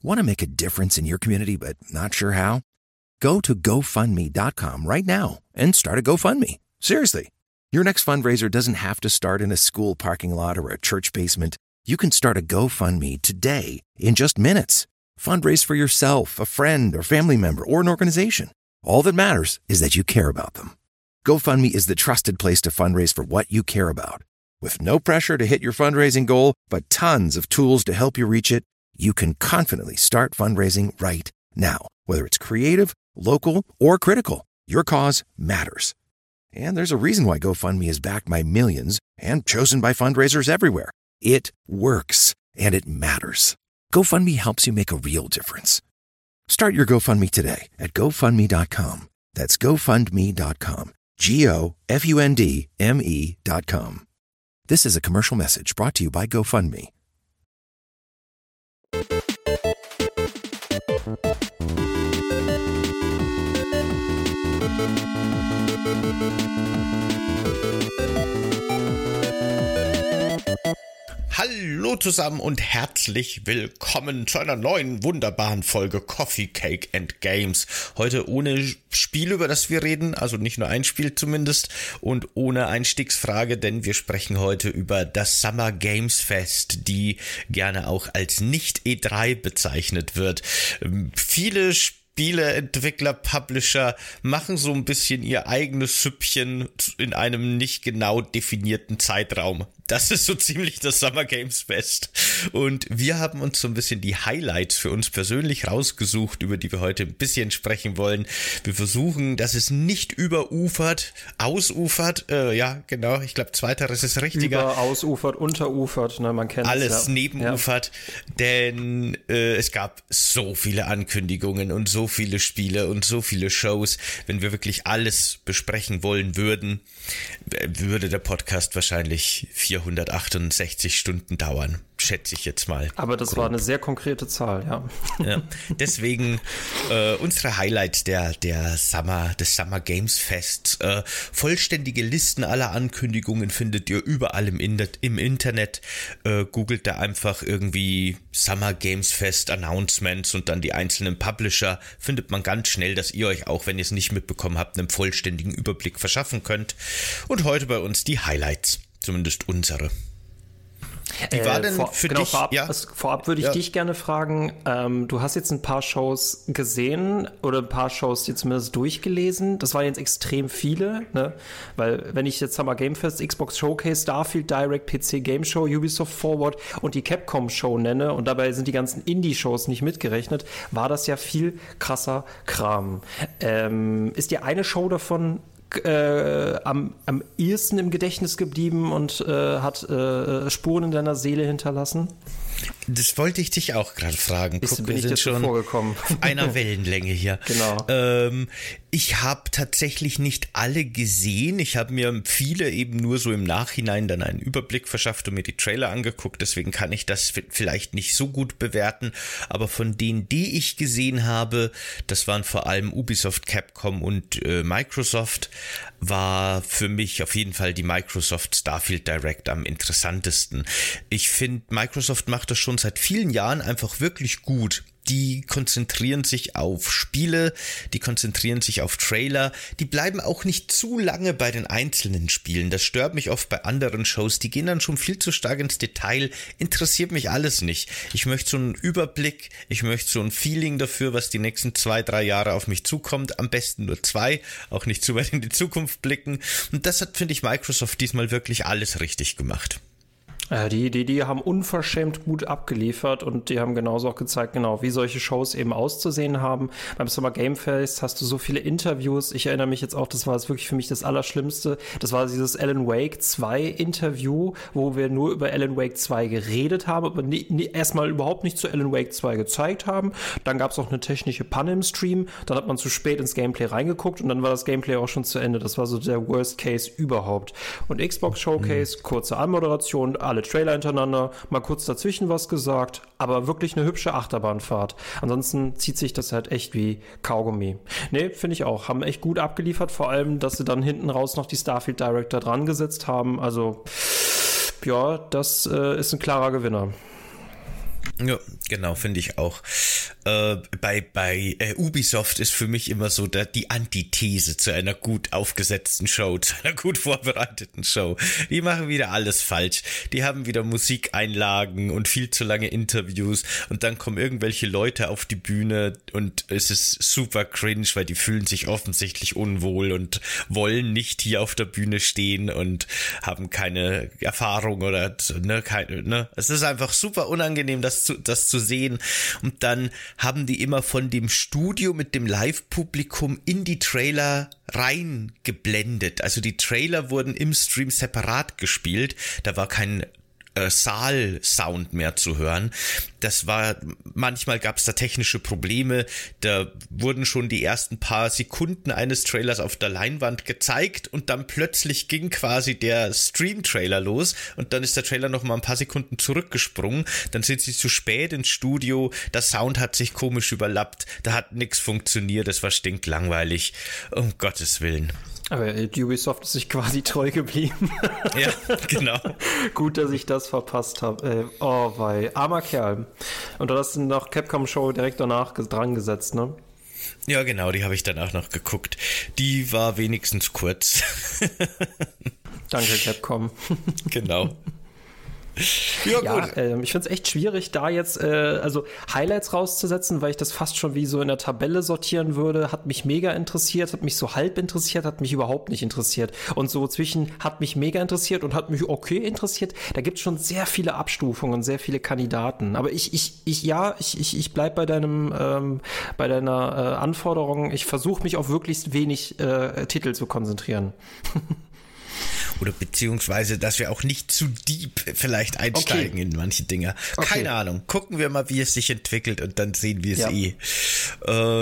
Want to make a difference in your community but not sure how? Go to GoFundMe.com right now and start a GoFundMe. Seriously. Your next fundraiser doesn't have to start in a school parking lot or a church basement. You can start a GoFundMe today in just minutes. Fundraise for yourself, a friend, or family member, or an organization. All that matters is that you care about them. GoFundMe is the trusted place to fundraise for what you care about. With no pressure to hit your fundraising goal, but tons of tools to help you reach it, you can confidently start fundraising right now. Whether it's creative, local, or critical, your cause matters. And there's a reason why GoFundMe is backed by millions and chosen by fundraisers everywhere. It works, and it matters. GoFundMe helps you make a real difference. Start your GoFundMe today at GoFundMe.com. That's GoFundMe.com. GoFundMe.com. This is a commercial message brought to you by GoFundMe. Hallo zusammen und herzlich willkommen zu einer neuen wunderbaren Folge Coffee, Cake and Games. Heute ohne Spiel, über das wir reden, also nicht nur ein Spiel zumindest, und ohne Einstiegsfrage, denn wir sprechen heute über das Summer Games Fest, die gerne auch als Nicht-E3 bezeichnet wird. Viele Spieleentwickler, Publisher machen so ein bisschen ihr eigenes Süppchen in einem nicht genau definierten Zeitraum. Das ist so ziemlich das Summer Games Fest. Und wir haben uns so ein bisschen die Highlights für uns persönlich rausgesucht, über die wir heute ein bisschen sprechen wollen. Wir versuchen, dass es nicht ausufert. Ja, genau, ich glaube, zweiteres ist richtiger. Ausufert, unterufert, ne, man kennt es. Alles nebenufert, denn es gab so viele Ankündigungen und so viele Spiele und so viele Shows. Wenn wir wirklich alles besprechen wollen würden, würde der Podcast wahrscheinlich 468 Stunden dauern, schätze ich jetzt mal. Aber das war eine sehr konkrete Zahl, ja. Ja, deswegen unsere Highlights des Summer Games Fest. Vollständige Listen aller Ankündigungen findet ihr überall im Internet. Googelt da einfach irgendwie Summer Games Fest Announcements und dann die einzelnen Publisher. Findet man ganz schnell, dass ihr euch auch, wenn ihr es nicht mitbekommen habt, einen vollständigen Überblick verschaffen könnt. Und heute bei uns die Highlights. Zumindest unsere. Wie war denn für dich? Vorab würde ich dich gerne fragen, du hast jetzt ein paar Shows gesehen oder ein paar Shows dir zumindest durchgelesen. Das waren jetzt extrem viele, ne? Weil wenn ich jetzt Summer Game Fest, Xbox Showcase, Starfield Direct, PC Game Show, Ubisoft Forward und die Capcom Show nenne und dabei sind die ganzen Indie-Shows nicht mitgerechnet, war das ja viel krasser Kram. Ist dir eine Show davon am ehesten im Gedächtnis geblieben und hat Spuren in deiner Seele hinterlassen? Das wollte ich dich auch gerade fragen. Guck, bin ich dir schon vorgekommen. Auf einer Wellenlänge hier. Genau. Ich habe tatsächlich nicht alle gesehen. Ich habe mir viele eben nur so im Nachhinein dann einen Überblick verschafft und mir die Trailer angeguckt. Deswegen kann ich das vielleicht nicht so gut bewerten. Aber von denen, die ich gesehen habe, das waren vor allem Ubisoft, Capcom und Microsoft, war für mich auf jeden Fall die Microsoft Starfield Direct am interessantesten. Ich finde, Microsoft macht das schon seit vielen Jahren einfach wirklich gut. Die konzentrieren sich auf Spiele, die konzentrieren sich auf Trailer, die bleiben auch nicht zu lange bei den einzelnen Spielen. Das stört mich oft bei anderen Shows, die gehen dann schon viel zu stark ins Detail, interessiert mich alles nicht. Ich möchte so einen Überblick, ich möchte so ein Feeling dafür, was die nächsten 2-3 Jahre auf mich zukommt, am besten nur 2, auch nicht zu weit in die Zukunft blicken. Und das hat, finde ich, Microsoft diesmal wirklich alles richtig gemacht. Die haben unverschämt gut abgeliefert und die haben genauso auch gezeigt, genau, wie solche Shows eben auszusehen haben. Beim Summer Game Fest hast du so viele Interviews. Ich erinnere mich jetzt auch, das war jetzt wirklich für mich das Allerschlimmste. Das war dieses Alan Wake 2 Interview, wo wir nur über Alan Wake 2 geredet haben, aber erstmal überhaupt nicht zu Alan Wake 2 gezeigt haben. Dann gab es auch eine technische Panne im Stream. Dann hat man zu spät ins Gameplay reingeguckt und dann war das Gameplay auch schon zu Ende. Das war so der Worst Case überhaupt. Und Xbox Showcase, kurze Anmoderation, alle Trailer hintereinander, mal kurz dazwischen was gesagt, aber wirklich eine hübsche Achterbahnfahrt. Ansonsten zieht sich das halt echt wie Kaugummi. Nee, finde ich auch. Haben echt gut abgeliefert, vor allem, dass sie dann hinten raus noch die Starfield Director dran gesetzt haben. Also, ja, das ist ein klarer Gewinner. Ja, genau, finde ich auch. Bei Ubisoft ist für mich immer so die Antithese zu einer gut aufgesetzten Show, zu einer gut vorbereiteten Show. Die machen wieder alles falsch. Die haben wieder Musikeinlagen und viel zu lange Interviews und dann kommen irgendwelche Leute auf die Bühne und es ist super cringe, weil die fühlen sich offensichtlich unwohl und wollen nicht hier auf der Bühne stehen und haben keine Erfahrung oder es ist einfach super unangenehm, das zu sehen. Und dann haben die immer von dem Studio mit dem Live-Publikum in die Trailer reingeblendet. Also die Trailer wurden im Stream separat gespielt. Da war kein Saal-Sound mehr zu hören. Manchmal gab es da technische Probleme, da wurden schon die ersten paar Sekunden eines Trailers auf der Leinwand gezeigt und dann plötzlich ging quasi der Stream-Trailer los und dann ist der Trailer noch mal ein paar Sekunden zurückgesprungen, dann sind sie zu spät ins Studio, der Sound hat sich komisch überlappt, da hat nichts funktioniert, es war stinklangweilig, um Gottes Willen. Aber Ubisoft ist sich quasi treu geblieben. Ja, genau. Gut, dass ich das verpasst habe. Oh, wei. Armer Kerl. Und du hast noch Capcom-Show direkt danach dran gesetzt, ne? Ja, genau, die habe ich danach noch geguckt. Die war wenigstens kurz. Danke, Capcom. Genau. Ja, gut. Ich finde es echt schwierig, da jetzt Highlights rauszusetzen, weil ich das fast schon wie so in der Tabelle sortieren würde. Hat mich mega interessiert, hat mich so halb interessiert, hat mich überhaupt nicht interessiert. Und so zwischen hat mich mega interessiert und hat mich okay interessiert, da gibt es schon sehr viele Abstufungen, sehr viele Kandidaten. Aber ich bleib bei deiner Anforderung. Ich versuche mich auf möglichst wenig Titel zu konzentrieren. Oder beziehungsweise, dass wir auch nicht zu deep vielleicht einsteigen in manche Dinger. Okay. Keine Ahnung. Gucken wir mal, wie es sich entwickelt und dann sehen wir es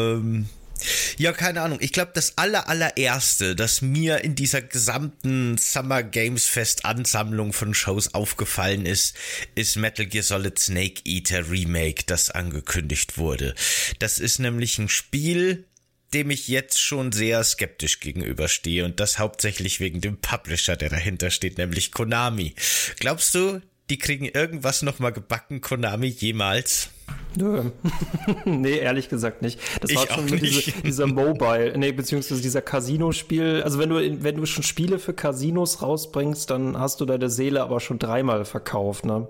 Ja, keine Ahnung. Ich glaube, das allererste, das mir in dieser gesamten Summer Games Fest Ansammlung von Shows aufgefallen ist Metal Gear Solid Snake Eater Remake, das angekündigt wurde. Das ist nämlich ein Spiel, dem ich jetzt schon sehr skeptisch gegenüberstehe und das hauptsächlich wegen dem Publisher, der dahinter steht, nämlich Konami. Glaubst du, die kriegen irgendwas nochmal gebacken, Konami, jemals? Nö. Nee, ehrlich gesagt nicht. Das war schon dieser Mobile, beziehungsweise dieser Casino-Spiel. Also wenn du schon Spiele für Casinos rausbringst, dann hast du deine Seele aber schon 3-mal verkauft, ne?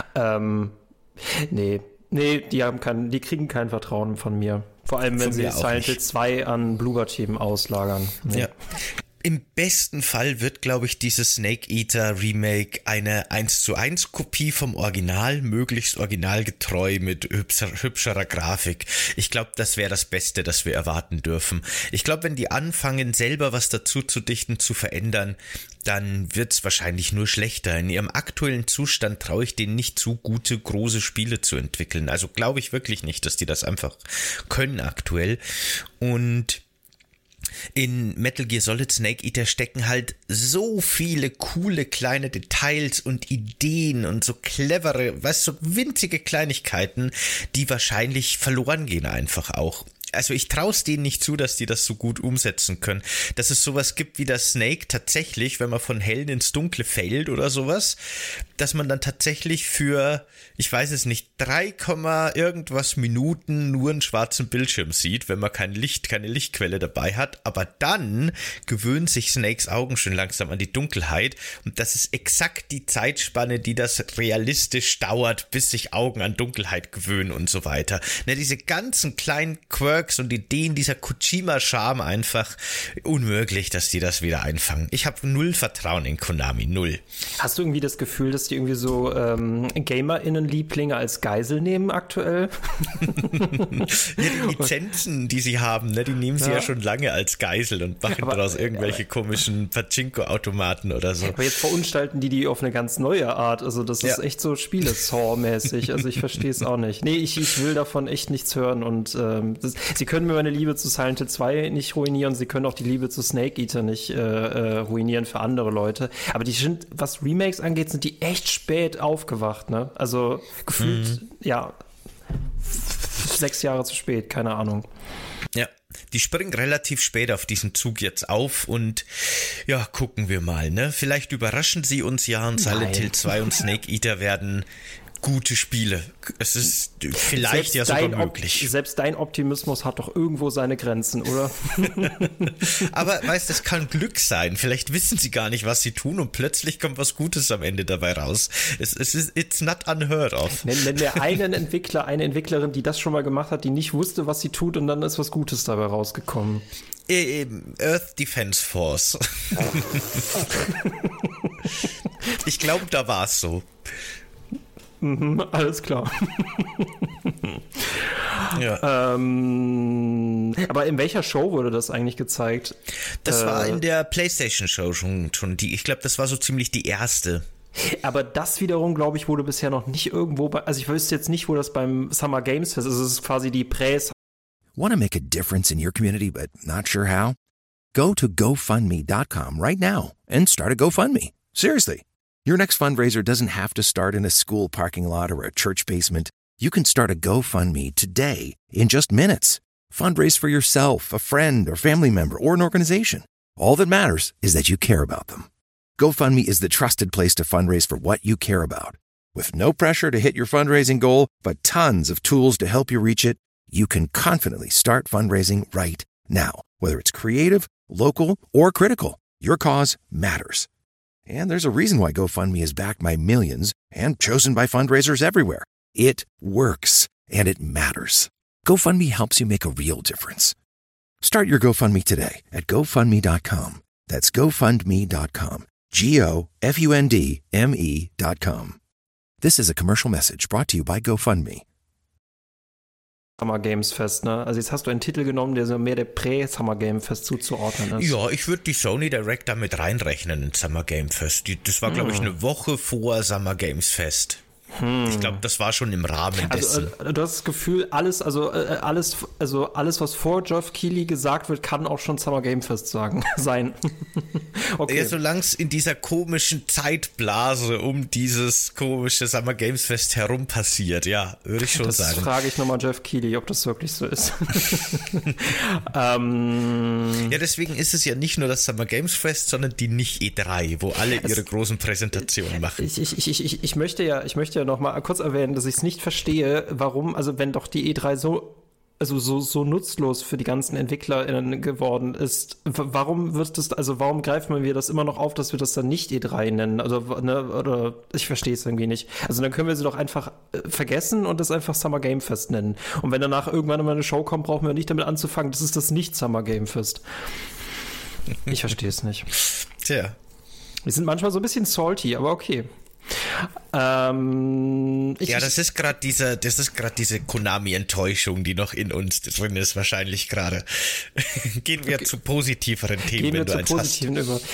Nee, die kriegen kein Vertrauen von mir. Vor allem, wenn sie Silent Hill 2 an Bloober-Team auslagern. Nee. Ja. Im besten Fall wird, glaube ich, dieses Snake Eater Remake eine 1:1 Kopie vom Original, möglichst originalgetreu mit hübscherer Grafik. Ich glaube, das wäre das Beste, das wir erwarten dürfen. Ich glaube, wenn die anfangen, selber was dazu zu dichten, zu verändern, dann wird's wahrscheinlich nur schlechter. In ihrem aktuellen Zustand traue ich denen nicht zu, gute, große Spiele zu entwickeln. Also glaube ich wirklich nicht, dass die das einfach können aktuell. Und in Metal Gear Solid Snake Eater stecken halt so viele coole kleine Details und Ideen und so clevere, so winzige Kleinigkeiten, die wahrscheinlich verloren gehen einfach auch. Also ich traue es denen nicht zu, dass die das so gut umsetzen können. Dass es sowas gibt wie das Snake tatsächlich, wenn man von Hellen ins Dunkle fällt oder sowas, dass man dann tatsächlich für, ich weiß es nicht, 3, irgendwas Minuten nur einen schwarzen Bildschirm sieht, wenn man keine Lichtquelle dabei hat. Aber dann gewöhnt sich Snakes Augen schon langsam an die Dunkelheit und das ist exakt die Zeitspanne, die das realistisch dauert, bis sich Augen an Dunkelheit gewöhnen und so weiter. Ne, diese ganzen kleinen Quirks und Ideen, dieser Kojima-Charme einfach unmöglich, dass die das wieder einfangen. Ich habe null Vertrauen in Konami, null. Hast du irgendwie das Gefühl, dass die irgendwie so GamerInnen-Lieblinge als Geisel nehmen aktuell? Ja, die Lizenzen, die sie haben, ne, die nehmen sie ja schon lange als Geisel und machen daraus irgendwelche komischen Pachinko-Automaten oder so. Aber jetzt verunstalten die auf eine ganz neue Art. Also das ist echt so Spiele-Saw-mäßig. Also ich verstehe es auch nicht. Nee, ich will davon echt nichts hören und sie können mir meine Liebe zu Silent Hill 2 nicht ruinieren, sie können auch die Liebe zu Snake Eater nicht ruinieren für andere Leute. Aber die sind, was Remakes angeht, sind die echt spät aufgewacht, ne? Also gefühlt, 6 Jahre zu spät, keine Ahnung. Ja, die springen relativ spät auf diesen Zug jetzt auf und ja, gucken wir mal, ne? Vielleicht überraschen sie uns ja und Silent Hill 2 und Snake Eater werden gute Spiele. Es ist vielleicht ja sogar möglich. Selbst dein Optimismus hat doch irgendwo seine Grenzen, oder? Aber weißt, das kann Glück sein. Vielleicht wissen sie gar nicht, was sie tun und plötzlich kommt was Gutes am Ende dabei raus. It's not unheard of. Nenn mir einen Entwickler, eine Entwicklerin, die das schon mal gemacht hat, die nicht wusste, was sie tut und dann ist was Gutes dabei rausgekommen. Earth Defense Force. Ich glaube, da war es so. Alles klar. Ja. Aber in welcher Show wurde das eigentlich gezeigt? Das war in der PlayStation Show schon die. Ich glaube, das war so ziemlich die erste. Aber das wiederum, glaube ich, wurde bisher noch nicht irgendwo also ich wüsste jetzt nicht, wo das beim Summer Games Fest ist. Es ist quasi die Want to make a difference in your community but not sure how? Go to GoFundMe.com right now and start a GoFundMe. Seriously. Your next fundraiser doesn't have to start in a school parking lot or a church basement. You can start a GoFundMe today in just minutes. Fundraise for yourself, a friend, or family member, or an organization. All that matters is that you care about them. GoFundMe is the trusted place to fundraise for what you care about. With no pressure to hit your fundraising goal, but tons of tools to help you reach it, you can confidently start fundraising right now. Whether it's creative, local, or critical, your cause matters. And there's a reason why GoFundMe is backed by millions and chosen by fundraisers everywhere. It works, and it matters. GoFundMe helps you make a real difference. Start your GoFundMe today at GoFundMe.com. That's GoFundMe.com. GoFundMe.com. This is a commercial message brought to you by GoFundMe. Summer Games Fest, ne? Also jetzt hast du einen Titel genommen, der so mehr der Prä-Summer Game Fest zuzuordnen ist. Ja, ich würde die Sony Direct damit reinrechnen in Summer Game Fest. Das war, glaube ich, eine Woche vor Summer Games Fest. Ich glaube, das war schon im Rahmen dessen. Also du hast das Gefühl, alles, was vor Geoff Keighley gesagt wird, kann auch schon Summer Game Fest sein. Okay. Ja, solange es in dieser komischen Zeitblase um dieses komische Summer Games Fest herum passiert, ja, würde ich schon sagen. Das frage ich nochmal Geoff Keighley, ob das wirklich so ist. Ja, deswegen ist es ja nicht nur das Summer Games Fest, sondern die Nicht-E3, wo alle ihre großen Präsentationen machen. Ich möchte ja noch mal kurz erwähnen, dass ich es nicht verstehe, warum, also wenn doch die E3 so nutzlos für die ganzen EntwicklerInnen geworden ist, warum greifen wir das immer noch auf, dass wir das dann nicht E3 nennen? Also, ne, oder ich verstehe es irgendwie nicht. Also dann können wir sie doch einfach vergessen und das einfach Summer Game Fest nennen. Und wenn danach irgendwann mal eine Show kommt, brauchen wir nicht damit anzufangen, das ist das nicht Summer Game Fest. Ich verstehe es nicht. Tja. Wir sind manchmal so ein bisschen salty, aber okay. Das ist gerade diese Konami-Enttäuschung, die noch in uns drin ist, wahrscheinlich gerade. Gehen wir zu positiveren Themen, wenn du eins hast.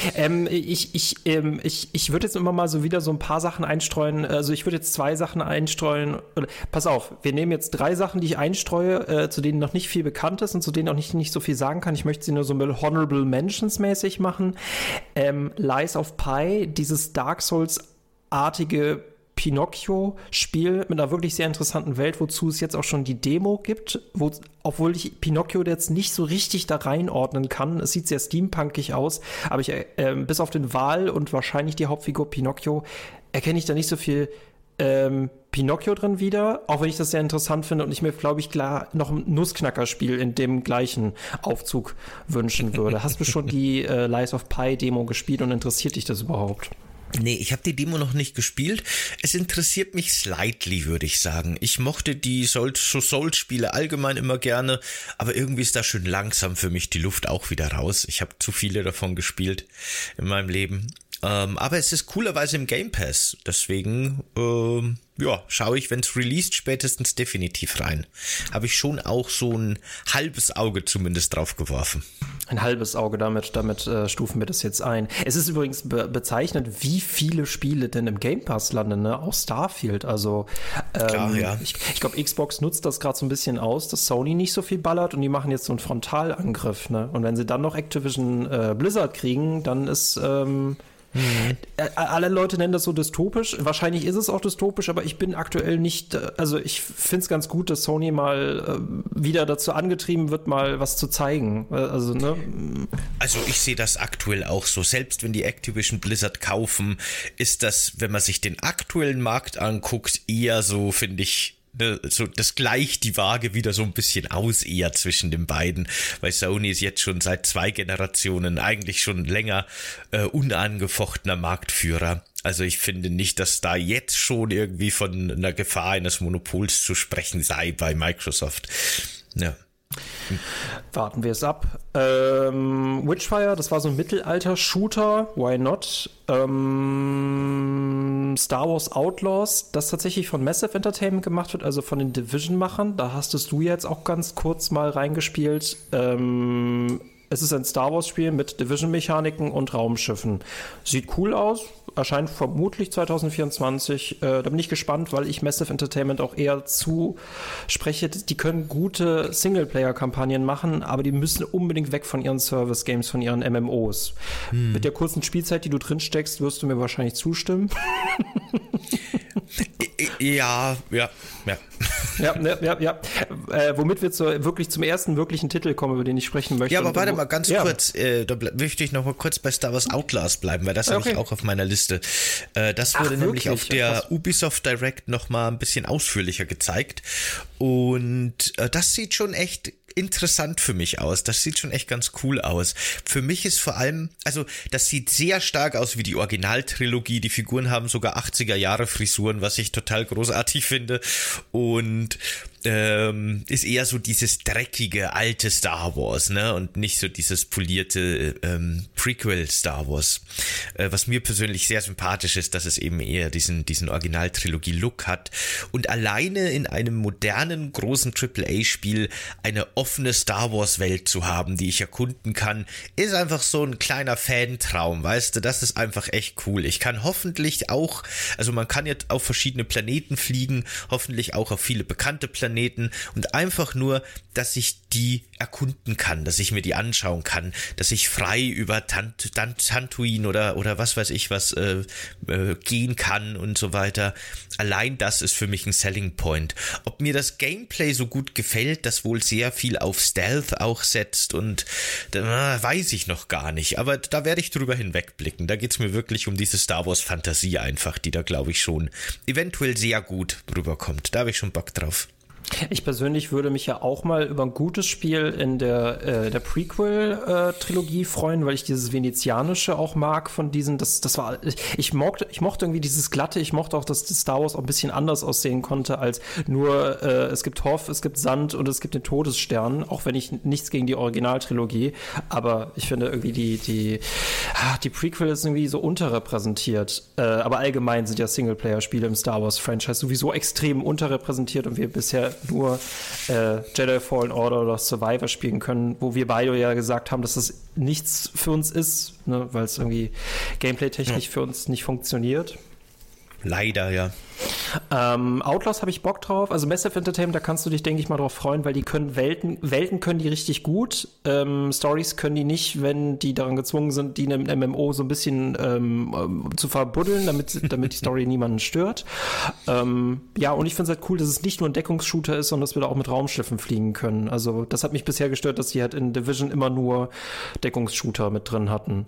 Ich würde jetzt immer mal so wieder so ein paar Sachen einstreuen. Also ich würde jetzt 2 Sachen einstreuen. Pass auf, wir nehmen jetzt 3 Sachen, die ich einstreue, zu denen noch nicht viel bekannt ist und zu denen auch nicht so viel sagen kann. Ich möchte sie nur so Honorable Mentions mäßig machen. Lies of Pi, dieses Dark Souls-artige Pinocchio-Spiel mit einer wirklich sehr interessanten Welt, wozu es jetzt auch schon die Demo gibt, obwohl ich Pinocchio jetzt nicht so richtig da reinordnen kann. Es sieht sehr steampunkig aus, aber ich bis auf den Wal und wahrscheinlich die Hauptfigur Pinocchio erkenne ich da nicht so viel Pinocchio drin wieder, auch wenn ich das sehr interessant finde und ich mir, glaube ich, klar noch ein Nussknacker-Spiel in dem gleichen Aufzug wünschen würde. Hast du schon die Lies of Pi Demo gespielt und interessiert dich das überhaupt? Nee, ich habe die Demo noch nicht gespielt. Es interessiert mich slightly, würde ich sagen. Ich mochte die Souls-Spiele allgemein immer gerne, aber irgendwie ist da schön langsam für mich die Luft auch wieder raus. Ich habe zu viele davon gespielt in meinem Leben. Aber es ist coolerweise im Game Pass, deswegen schaue ich, wenn es released, spätestens definitiv rein. Habe ich schon auch so ein halbes Auge zumindest drauf geworfen. Ein halbes Auge, damit stufen wir das jetzt ein. Es ist übrigens bezeichnend, wie viele Spiele denn im Game Pass landen, ne? Auch Starfield, also klar, ja. Ich glaube, Xbox nutzt das gerade so ein bisschen aus, dass Sony nicht so viel ballert und die machen jetzt so einen Frontalangriff, ne? Und wenn sie dann noch Activision Blizzard kriegen, dann ist alle Leute nennen das so dystopisch. Wahrscheinlich ist es auch dystopisch, aber ich bin aktuell nicht, also ich finde es ganz gut, dass Sony mal wieder dazu angetrieben wird, mal was zu zeigen. Also, ne? Also ich sehe das aktuell auch so. Selbst wenn die Activision Blizzard kaufen, ist das, wenn man sich den aktuellen Markt anguckt, eher so, finde ich, so, das gleicht die Waage wieder so ein bisschen aus eher zwischen den beiden, weil Sony ist jetzt schon seit 2 Generationen eigentlich schon länger unangefochtener Marktführer. Also ich finde nicht, dass da jetzt schon irgendwie von einer Gefahr eines Monopols zu sprechen sei bei Microsoft. Ja. Warten wir es ab. Witchfire, das war so ein Mittelalter-Shooter. Why not? Star Wars Outlaws, das tatsächlich von Massive Entertainment gemacht wird, also von den Division-Machern. Da hastest du jetzt auch ganz kurz mal reingespielt. Es ist ein Star Wars-Spiel mit Division-Mechaniken und Raumschiffen. Sieht cool aus, erscheint vermutlich 2024. Da bin ich gespannt, weil ich Massive Entertainment auch eher zuspreche. Die können gute Singleplayer-Kampagnen machen, aber die müssen unbedingt weg von ihren Service-Games, von ihren MMOs. Mit der kurzen Spielzeit, die du drin steckst, wirst du mir wahrscheinlich zustimmen. Ja. Womit wir wirklich zum ersten wirklichen Titel kommen, über den ich sprechen möchte. Ja, aber warte mal ganz kurz, da möchte ich noch mal kurz bei Star Wars Outlaws bleiben, weil das habe ich auch auf meiner Liste. Das wurde nämlich auf der Ubisoft Direct noch mal ein bisschen ausführlicher gezeigt und das sieht schon echt interessant für mich aus. Das sieht schon echt ganz cool aus. Für mich ist vor allem, also das sieht sehr stark aus wie die Originaltrilogie. Die Figuren haben sogar 80er-Jahre-Frisuren, was ich total großartig finde. Und ist eher so dieses dreckige, alte Star Wars, ne? Und nicht so dieses polierte Prequel Star Wars. Was mir persönlich sehr sympathisch ist, dass es eben eher diesen Originaltrilogie-Look hat. Und alleine in einem modernen, großen AAA-Spiel eine offene Star Wars-Welt zu haben, die ich erkunden kann, ist einfach so ein kleiner Fantraum, weißt du? Das ist einfach echt cool. Ich kann hoffentlich auch, also man kann jetzt auf verschiedene Planeten fliegen, hoffentlich auch auf viele bekannte Planeten und einfach nur, dass ich die erkunden kann, dass ich mir die anschauen kann, dass ich frei über Tatooine oder was weiß ich was gehen kann und so weiter. Allein das ist für mich ein Selling Point. Ob mir das Gameplay so gut gefällt, das wohl sehr viel auf Stealth auch setzt und weiß ich noch gar nicht, aber da werde ich drüber hinwegblicken. Da geht's mir wirklich um diese Star Wars Fantasie einfach, die da glaube ich schon eventuell sehr gut rüberkommt. Da habe ich schon Bock drauf. Ich persönlich würde mich ja auch mal über ein gutes Spiel in der Prequel-Trilogie freuen, weil ich dieses Venezianische auch mag von diesen, das war, ich mochte irgendwie dieses Glatte, ich mochte auch, dass Star Wars auch ein bisschen anders aussehen konnte als nur, es gibt Hoff, es gibt Sand und es gibt den Todesstern, auch wenn ich nichts gegen die Originaltrilogie, aber ich finde irgendwie die Prequel ist irgendwie so unterrepräsentiert, aber allgemein sind ja Singleplayer-Spiele im Star Wars-Franchise sowieso extrem unterrepräsentiert und wir bisher nur Jedi Fallen Order oder Survivor spielen können, wo wir beide ja gesagt haben, dass das nichts für uns ist, ne, weil es irgendwie gameplay-technisch für uns nicht funktioniert. Leider, ja. Outlaws habe ich Bock drauf. Also Massive Entertainment, da kannst du dich, denke ich mal, drauf freuen, weil die können Welten können die richtig gut. Stories können die nicht, wenn die daran gezwungen sind, die in einem MMO so ein bisschen zu verbuddeln, damit die Story niemanden stört. Ja, und ich finde es halt cool, dass es nicht nur ein Deckungsshooter ist, sondern dass wir da auch mit Raumschiffen fliegen können. Also das hat mich bisher gestört, dass die halt in Division immer nur Deckungsshooter mit drin hatten.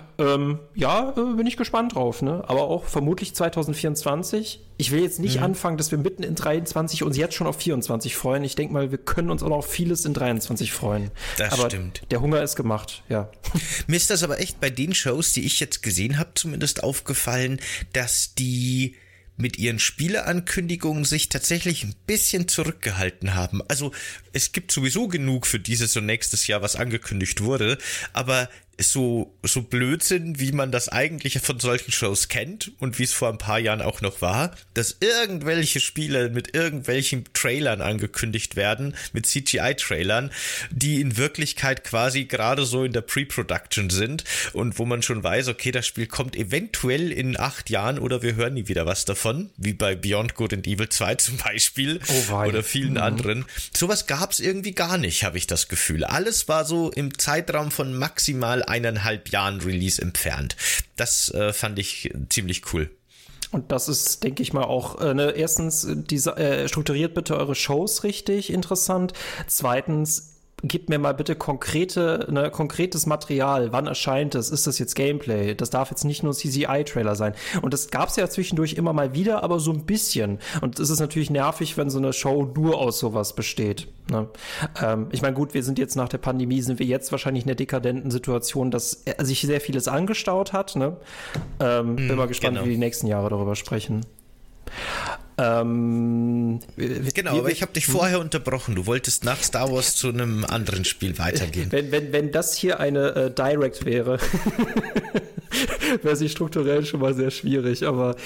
Bin ich gespannt drauf, ne? Aber auch vermutlich 2024. Ich will jetzt nicht anfangen, dass wir mitten in 23 uns jetzt schon auf 24 freuen. Ich denke mal, wir können uns auch noch auf vieles in 23 freuen. Das stimmt. Der Hunger ist gemacht, ja. Mir ist das aber echt bei den Shows, die ich jetzt gesehen habe, zumindest aufgefallen, dass die mit ihren Spieleankündigungen sich tatsächlich ein bisschen zurückgehalten haben. Also es gibt sowieso genug für dieses und nächstes Jahr, was angekündigt wurde, aber so Blödsinn, wie man das eigentlich von solchen Shows kennt und wie es vor ein paar Jahren auch noch war, dass irgendwelche Spiele mit irgendwelchen Trailern angekündigt werden, mit CGI-Trailern, die in Wirklichkeit quasi gerade so in der Pre-Production sind und wo man schon weiß, okay, das Spiel kommt eventuell in 8 Jahren oder wir hören nie wieder was davon, wie bei Beyond Good and Evil 2 zum Beispiel oder vielen anderen. Sowas gab's irgendwie gar nicht, habe ich das Gefühl. Alles war so im Zeitraum von maximal 1,5 Jahren Release entfernt. Das fand ich ziemlich cool. Und das ist, denke ich mal, auch, erstens, strukturiert bitte eure Shows richtig interessant. Zweitens, gebt mir mal bitte konkretes Material. Wann erscheint es? Ist das jetzt Gameplay? Das darf jetzt nicht nur CGI-Trailer sein. Und das gab es ja zwischendurch immer mal wieder, aber so ein bisschen. Und es ist natürlich nervig, wenn so eine Show nur aus sowas besteht. Ne? Ich meine, gut, wir sind jetzt nach der Pandemie, sind wir jetzt wahrscheinlich in der dekadenten Situation, dass sich sehr vieles angestaut hat. Ne? Bin mal gespannt, wie wir die nächsten Jahre darüber sprechen. Aber ich habe dich vorher unterbrochen. Du wolltest nach Star Wars zu einem anderen Spiel weitergehen. Wenn das hier eine Direct wäre, wäre sie strukturell schon mal sehr schwierig. Aber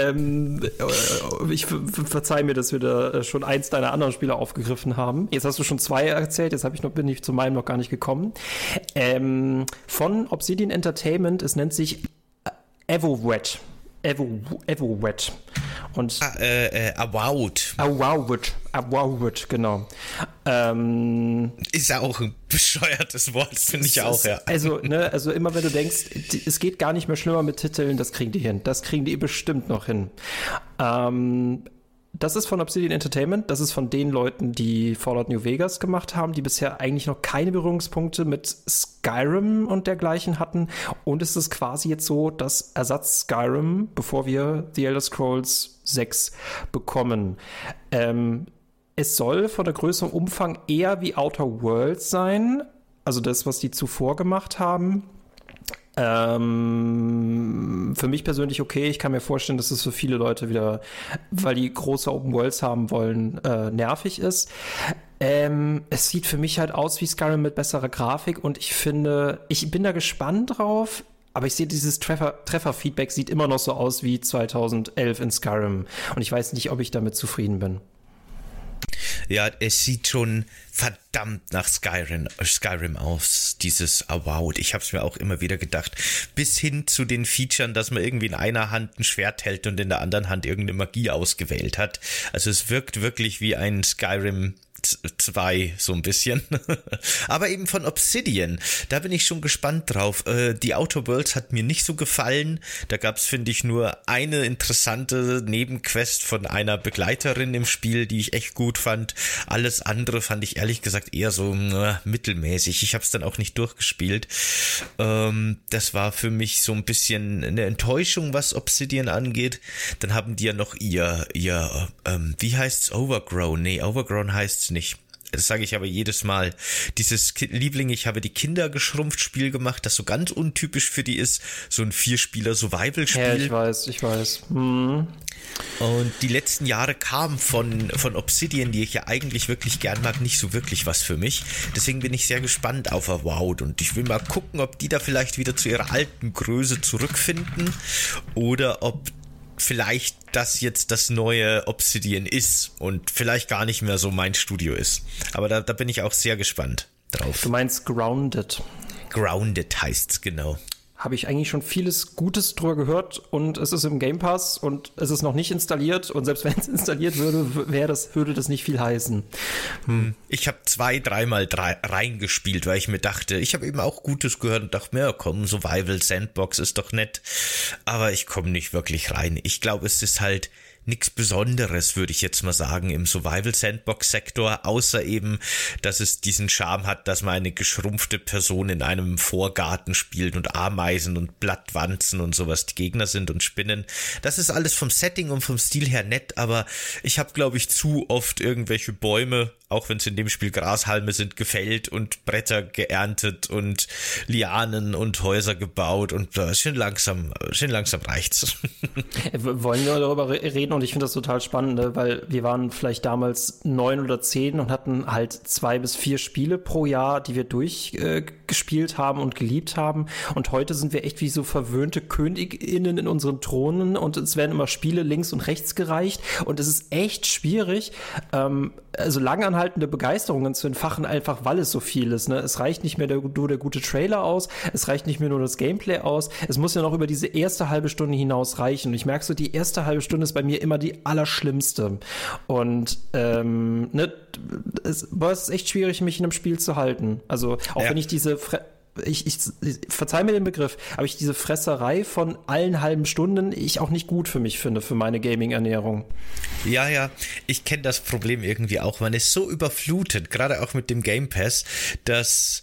ich verzeih mir, dass wir da schon eins deiner anderen Spiele aufgegriffen haben. Jetzt hast du schon 2 erzählt, jetzt bin ich zu meinem noch gar nicht gekommen. Von Obsidian Entertainment, es nennt sich EvoWet. EvoWet. Und Avowed, genau. Ist ja auch ein bescheuertes Wort, finde ich auch, ja. Also immer wenn du denkst, es geht gar nicht mehr schlimmer mit Titeln, das kriegen die hin. Das kriegen die bestimmt noch hin. Das ist von Obsidian Entertainment, das ist von den Leuten, die Fallout New Vegas gemacht haben, die bisher eigentlich noch keine Berührungspunkte mit Skyrim und dergleichen hatten. Und es ist quasi jetzt so das Ersatz Skyrim, bevor wir The Elder Scrolls 6 bekommen. Es soll von der Größe und Umfang eher wie Outer Worlds sein, also das, was die zuvor gemacht haben. Für mich persönlich okay. Ich kann mir vorstellen, dass es für viele Leute wieder, weil die große Open Worlds haben wollen, nervig ist. Es sieht für mich halt aus wie Skyrim mit besserer Grafik und ich bin da gespannt drauf, aber ich sehe, dieses Trefferfeedback sieht immer noch so aus wie 2011 in Skyrim und ich weiß nicht, ob ich damit zufrieden bin. Ja, es sieht schon verdammt nach Skyrim aus, dieses Avowed. Ich habe es mir auch immer wieder gedacht. Bis hin zu den Features, dass man irgendwie in einer Hand ein Schwert hält und in der anderen Hand irgendeine Magie ausgewählt hat. Also es wirkt wirklich wie ein Skyrim 2 so ein bisschen. Aber eben von Obsidian, da bin ich schon gespannt drauf. Die Outer Worlds hat mir nicht so gefallen. Da gab es, finde ich, nur eine interessante Nebenquest von einer Begleiterin im Spiel, die ich echt gut fand. Alles andere fand ich ehrlich gesagt eher so mittelmäßig. Ich habe es dann auch nicht durchgespielt. Das war für mich so ein bisschen eine Enttäuschung, was Obsidian angeht. Dann haben die ja noch ihr wie heißt's? Overgrown? Nee, Overgrown heißt's nicht. Das sage ich aber jedes Mal. Dieses Liebling, ich habe die Kinder geschrumpft Spiel gemacht, das so ganz untypisch für die ist. So ein 4-Spieler-Survival-Spiel. Ja, ich weiß. Und die letzten Jahre kamen von Obsidian, die ich ja eigentlich wirklich gern mag, nicht so wirklich was für mich. Deswegen bin ich sehr gespannt auf Avowed und ich will mal gucken, ob die da vielleicht wieder zu ihrer alten Größe zurückfinden oder ob vielleicht das jetzt das neue Obsidian ist und vielleicht gar nicht mehr so mein Studio ist. Aber da bin ich auch sehr gespannt drauf. Du meinst Grounded? Grounded heißt's, genau. Habe ich eigentlich schon vieles Gutes drüber gehört und es ist im Game Pass und es ist noch nicht installiert und selbst wenn es installiert würde, würde das nicht viel heißen. Ich habe 2-3 Mal reingespielt, weil ich mir dachte, ich habe eben auch Gutes gehört und dachte mir, komm, Survival Sandbox ist doch nett, aber ich komme nicht wirklich rein. Ich glaube, es ist halt nichts Besonderes, würde ich jetzt mal sagen, im Survival-Sandbox-Sektor, außer eben, dass es diesen Charme hat, dass man eine geschrumpfte Person in einem Vorgarten spielt und Ameisen und Blattwanzen und sowas die Gegner sind und Spinnen. Das ist alles vom Setting und vom Stil her nett, aber ich habe, glaube ich, zu oft irgendwelche Bäume, auch wenn es in dem Spiel Grashalme sind, gefällt und Bretter geerntet und Lianen und Häuser gebaut und schön langsam reicht's. Wollen wir darüber reden? Und ich finde das total spannend, ne? Weil wir waren vielleicht damals 9 oder 10 und hatten halt 2 bis 4 Spiele pro Jahr, die wir durchgespielt haben und geliebt haben. Und heute sind wir echt wie so verwöhnte KönigInnen in unseren Thronen und es werden immer Spiele links und rechts gereicht. Und es ist echt schwierig, also langanhaltende Begeisterungen zu entfachen, einfach weil es so viel ist. Ne? Es reicht nicht mehr nur der gute Trailer aus, es reicht nicht mehr nur das Gameplay aus, es muss ja noch über diese erste halbe Stunde hinaus reichen. Und ich merke so, die erste halbe Stunde ist bei mir immer die allerschlimmste. Und es ist echt schwierig, mich in einem Spiel zu halten. Also auch wenn ich diese ich verzeih mir den Begriff, aber ich diese Fresserei von allen halben Stunden ich auch nicht gut für mich finde, für meine Gaming-Ernährung. Ja, ich kenne das Problem irgendwie auch. Man ist so überflutet, gerade auch mit dem Game Pass, dass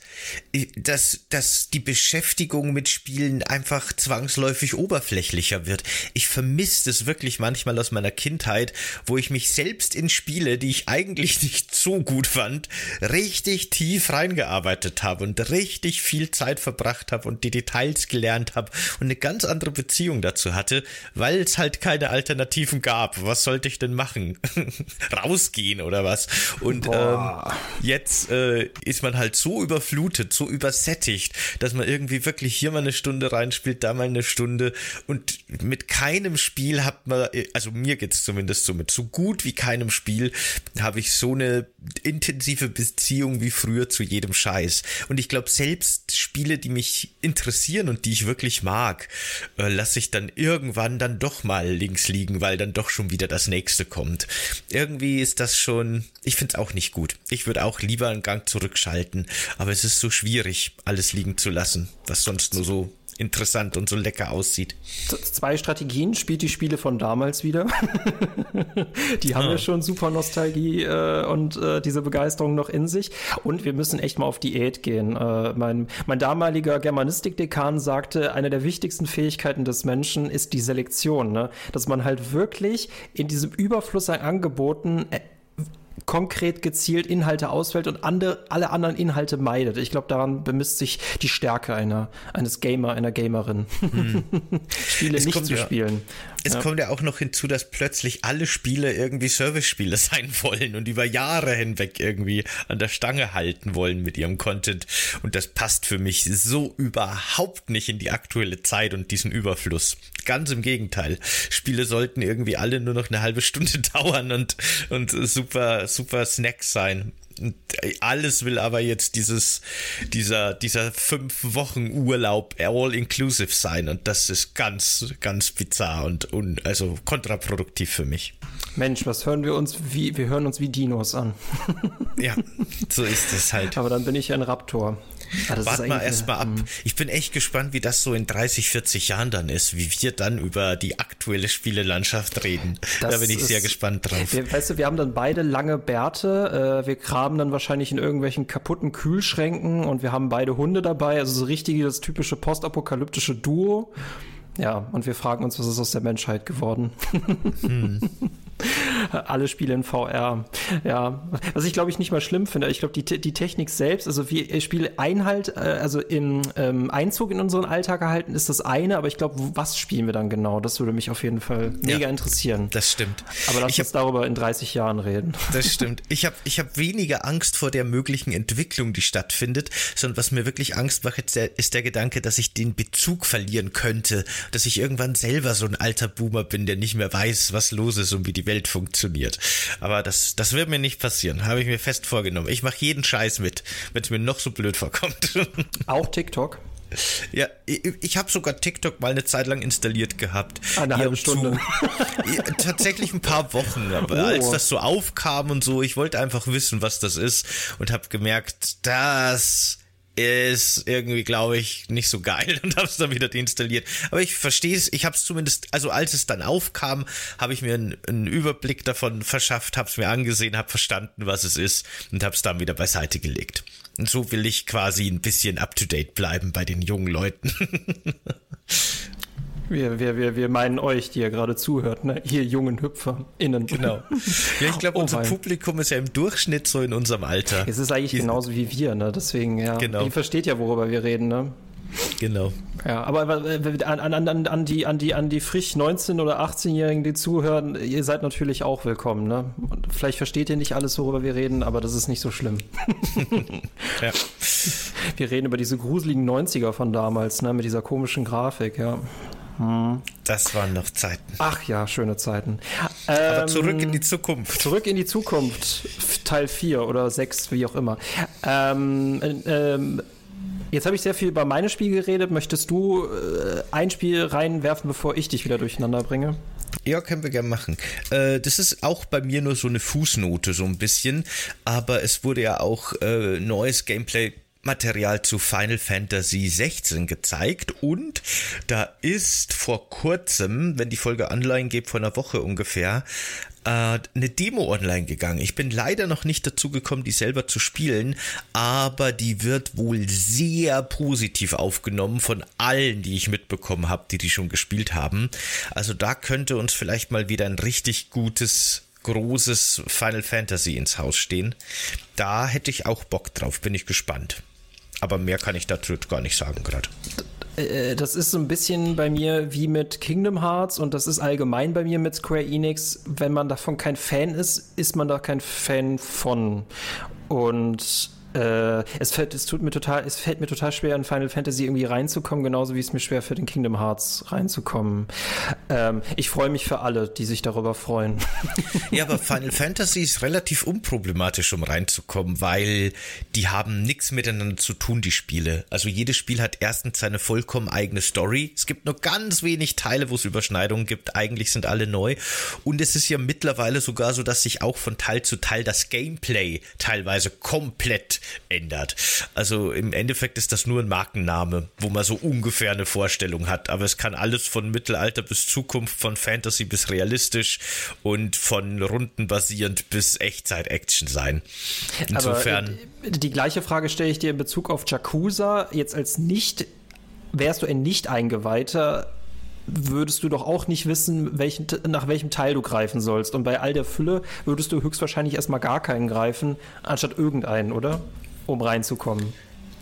die Beschäftigung mit Spielen einfach zwangsläufig oberflächlicher wird. Ich vermisse das wirklich manchmal aus meiner Kindheit, wo ich mich selbst in Spiele, die ich eigentlich nicht so gut fand, richtig tief reingearbeitet habe und richtig viel Zeit verbracht habe und die Details gelernt habe und eine ganz andere Beziehung dazu hatte, weil es halt keine Alternativen gab. Was sollte ich denn machen? Rausgehen oder was? Und jetzt ist man halt so überflutet, so übersättigt, dass man irgendwie wirklich hier mal eine Stunde reinspielt, da mal eine Stunde und mit keinem Spiel hat man, also mir geht's zumindest so, mit so gut wie keinem Spiel habe ich so eine intensive Beziehung wie früher zu jedem Scheiß. Und ich glaube, selbst Spiele, die mich interessieren und die ich wirklich mag, lasse ich dann irgendwann dann doch mal links liegen, weil dann doch schon wieder das nächste kommt. Irgendwie ist das schon, ich finde es auch nicht gut. Ich würde auch lieber einen Gang zurückschalten, aber es ist so schwierig, alles liegen zu lassen, was sonst nur so interessant und so lecker aussieht. 2 Strategien, spielt die Spiele von damals wieder. Die haben ja schon super Nostalgie und diese Begeisterung noch in sich. Und wir müssen echt mal auf Diät gehen. Mein damaliger Germanistikdekan sagte, eine der wichtigsten Fähigkeiten des Menschen ist die Selektion. Ne? Dass man halt wirklich in diesem Überfluss an Angeboten konkret gezielt Inhalte auswählt und alle anderen Inhalte meidet. Ich glaube, daran bemisst sich die Stärke einer Gamerin. Spiele nicht zu spielen. Es kommt ja auch noch hinzu, dass plötzlich alle Spiele irgendwie Service-Spiele sein wollen und über Jahre hinweg irgendwie an der Stange halten wollen mit ihrem Content. Und das passt für mich so überhaupt nicht in die aktuelle Zeit und diesen Überfluss. Ganz im Gegenteil. Spiele sollten irgendwie alle nur noch eine halbe Stunde dauern und super Snacks sein. Und alles will aber jetzt dieser 5 Wochen Urlaub all-inclusive sein und das ist ganz, ganz bizarr und also kontraproduktiv für mich. Mensch, wir hören uns wie Dinos an. Ja, so ist es halt. Aber dann bin ich ein Raptor. Warte mal erstmal ab. Ich bin echt gespannt, wie das so in 30, 40 Jahren dann ist, wie wir dann über die aktuelle Spielelandschaft reden. Da bin ich sehr gespannt drauf. Wir haben dann beide lange Bärte, wir graben dann wahrscheinlich in irgendwelchen kaputten Kühlschränken und wir haben beide Hunde dabei, also so richtig das typische postapokalyptische Duo. Ja, und wir fragen uns, was ist aus der Menschheit geworden? Alle Spiele in VR. Ja, was ich glaube ich nicht mal schlimm finde. Ich glaube, die Technik selbst, also wie Spiele im Einzug in unseren Alltag erhalten, ist das eine, aber ich glaube, was spielen wir dann genau? Das würde mich auf jeden Fall mega interessieren. Das stimmt. Aber lass uns darüber in 30 Jahren reden. Das stimmt. Ich hab weniger Angst vor der möglichen Entwicklung, die stattfindet, sondern was mir wirklich Angst macht, ist der Gedanke, dass ich den Bezug verlieren könnte, dass ich irgendwann selber so ein alter Boomer bin, der nicht mehr weiß, was los ist und wie die Welt funktioniert. Aber das wird mir nicht passieren, habe ich mir fest vorgenommen. Ich mache jeden Scheiß mit, wenn es mir noch so blöd vorkommt. Auch TikTok? Ja, ich habe sogar TikTok mal eine Zeit lang installiert gehabt. Eine halbe Stunde. Tatsächlich ein paar Wochen, aber als das so aufkam und so, ich wollte einfach wissen, was das ist und habe gemerkt, das ist irgendwie, glaube ich, nicht so geil und habe es dann wieder deinstalliert. Aber ich verstehe es, ich habe es zumindest, also als es dann aufkam, habe ich mir einen Überblick davon verschafft, habe es mir angesehen, habe verstanden, was es ist und habe es dann wieder beiseite gelegt. Und so will ich quasi ein bisschen up-to-date bleiben bei den jungen Leuten. Wir meinen euch, die ihr gerade zuhört, ne? Ihr jungen HüpferInnen. Genau. Ja, ich glaube, unser Publikum ist ja im Durchschnitt so in unserem Alter. Es ist eigentlich genauso wie wir, ne? Deswegen, ja. Genau. Ihr versteht ja, worüber wir reden, ne? Genau. Ja, aber an die frisch 19- oder 18-Jährigen, die zuhören, ihr seid natürlich auch willkommen, ne? Und vielleicht versteht ihr nicht alles, worüber wir reden, aber das ist nicht so schlimm. Ja. Wir reden über diese gruseligen 90er von damals, ne? Mit dieser komischen Grafik, ja. Das waren noch Zeiten. Ach ja, schöne Zeiten. Aber zurück in die Zukunft. Zurück in die Zukunft, Teil 4 oder 6, wie auch immer. Jetzt habe ich sehr viel über meine Spiele geredet. Möchtest du ein Spiel reinwerfen, bevor ich dich wieder durcheinander bringe? Ja, können wir gerne machen. Das ist auch bei mir nur so eine Fußnote, so ein bisschen. Aber es wurde ja auch neues Gameplay Material zu Final Fantasy 16 gezeigt und da ist vor kurzem, wenn die Folge online geht, vor einer Woche ungefähr, eine Demo online gegangen. Ich bin leider noch nicht dazu gekommen, die selber zu spielen, aber die wird wohl sehr positiv aufgenommen von allen, die ich mitbekommen habe, die schon gespielt haben. Also da könnte uns vielleicht mal wieder ein richtig gutes, großes Final Fantasy ins Haus stehen. Da hätte ich auch Bock drauf, bin ich gespannt. Aber mehr kann ich dazu gar nicht sagen gerade. Das ist so ein bisschen bei mir wie mit Kingdom Hearts und das ist allgemein bei mir mit Square Enix. Wenn man davon kein Fan ist, ist man da kein Fan von. Und es fällt mir total schwer, in Final Fantasy irgendwie reinzukommen, genauso wie es mir schwer für den Kingdom Hearts reinzukommen. Ich freue mich für alle, die sich darüber freuen. Ja, aber Final Fantasy ist relativ unproblematisch, um reinzukommen, weil die haben nichts miteinander zu tun, die Spiele. Also jedes Spiel hat erstens seine vollkommen eigene Story. Es gibt nur ganz wenig Teile, wo es Überschneidungen gibt. Eigentlich sind alle neu. Und es ist ja mittlerweile sogar so, dass sich auch von Teil zu Teil das Gameplay teilweise komplett ändert. Also im Endeffekt ist das nur ein Markenname, wo man so ungefähr eine Vorstellung hat. Aber es kann alles von Mittelalter bis Zukunft, von Fantasy bis realistisch und von rundenbasierend bis Echtzeit-Action sein. Insofern. Aber die gleiche Frage stelle ich dir in Bezug auf Yakuza. Jetzt wärst du ein Nicht-Eingeweihter, würdest du doch auch nicht wissen, nach welchem Teil du greifen sollst. Und bei all der Fülle würdest du höchstwahrscheinlich erstmal gar keinen greifen, anstatt irgendeinen, oder? Um reinzukommen.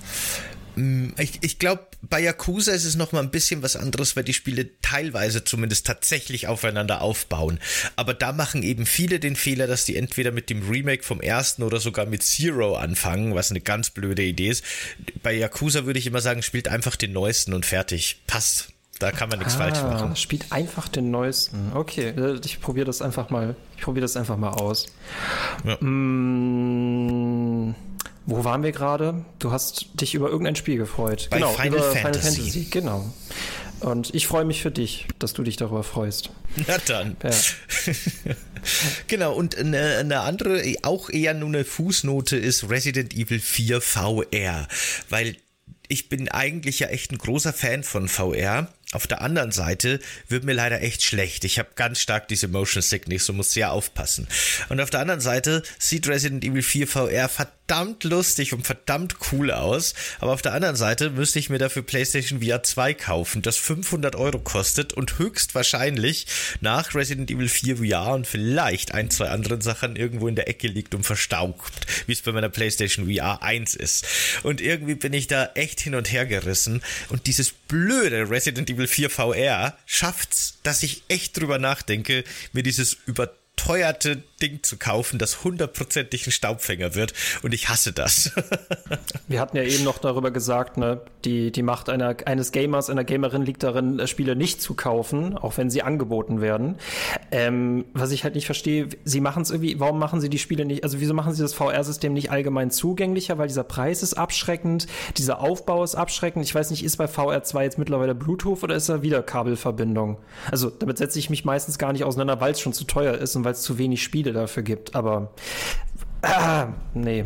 Ich glaube, bei Yakuza ist es nochmal ein bisschen was anderes, weil die Spiele teilweise zumindest tatsächlich aufeinander aufbauen. Aber da machen eben viele den Fehler, dass die entweder mit dem Remake vom ersten oder sogar mit Zero anfangen, was eine ganz blöde Idee ist. Bei Yakuza würde ich immer sagen, spielt einfach den neuesten und fertig. Passt. Da kann man nichts falsch machen. Spielt einfach den neuesten. Okay, ich probiere das einfach mal. Aus. Ja. Wo waren wir gerade? Du hast dich über irgendein Spiel gefreut. Bei Final Fantasy. Genau. Und ich freue mich für dich, dass du dich darüber freust. Na dann. Ja. Genau, und eine andere, auch eher nur eine Fußnote ist Resident Evil 4 VR, weil ich bin eigentlich ja echt ein großer Fan von VR. Auf der anderen Seite wird mir leider echt schlecht. Ich habe ganz stark diese Motion Sickness und muss sehr aufpassen. Und auf der anderen Seite sieht Resident Evil 4 VR verdammt lustig und verdammt cool aus. Aber auf der anderen Seite müsste ich mir dafür PlayStation VR 2 kaufen, das 500 € kostet und höchstwahrscheinlich nach Resident Evil 4 VR und vielleicht ein, zwei anderen Sachen irgendwo in der Ecke liegt und verstaubt, wie es bei meiner PlayStation VR 1 ist. Und irgendwie bin ich da echt hin und her gerissen. Und dieses blöde Resident Evil 4 VR schafft's, dass ich echt drüber nachdenke, mir dieses überteuerte Ding zu kaufen, das 100%ig ein Staubfänger wird, und ich hasse das. Wir hatten ja eben noch darüber gesagt, ne, die Macht eines Gamers, einer Gamerin liegt darin, Spiele nicht zu kaufen, auch wenn sie angeboten werden. Was ich halt nicht verstehe, sie machen es irgendwie, warum machen sie die Spiele nicht, also wieso machen sie das VR-System nicht allgemein zugänglicher, weil dieser Preis ist abschreckend, dieser Aufbau ist abschreckend. Ich weiß nicht, ist bei VR 2 jetzt mittlerweile Bluetooth oder ist da wieder Kabelverbindung? Also damit setze ich mich meistens gar nicht auseinander, weil es schon zu teuer ist und weil es zu wenig Spiele dafür gibt, aber nee.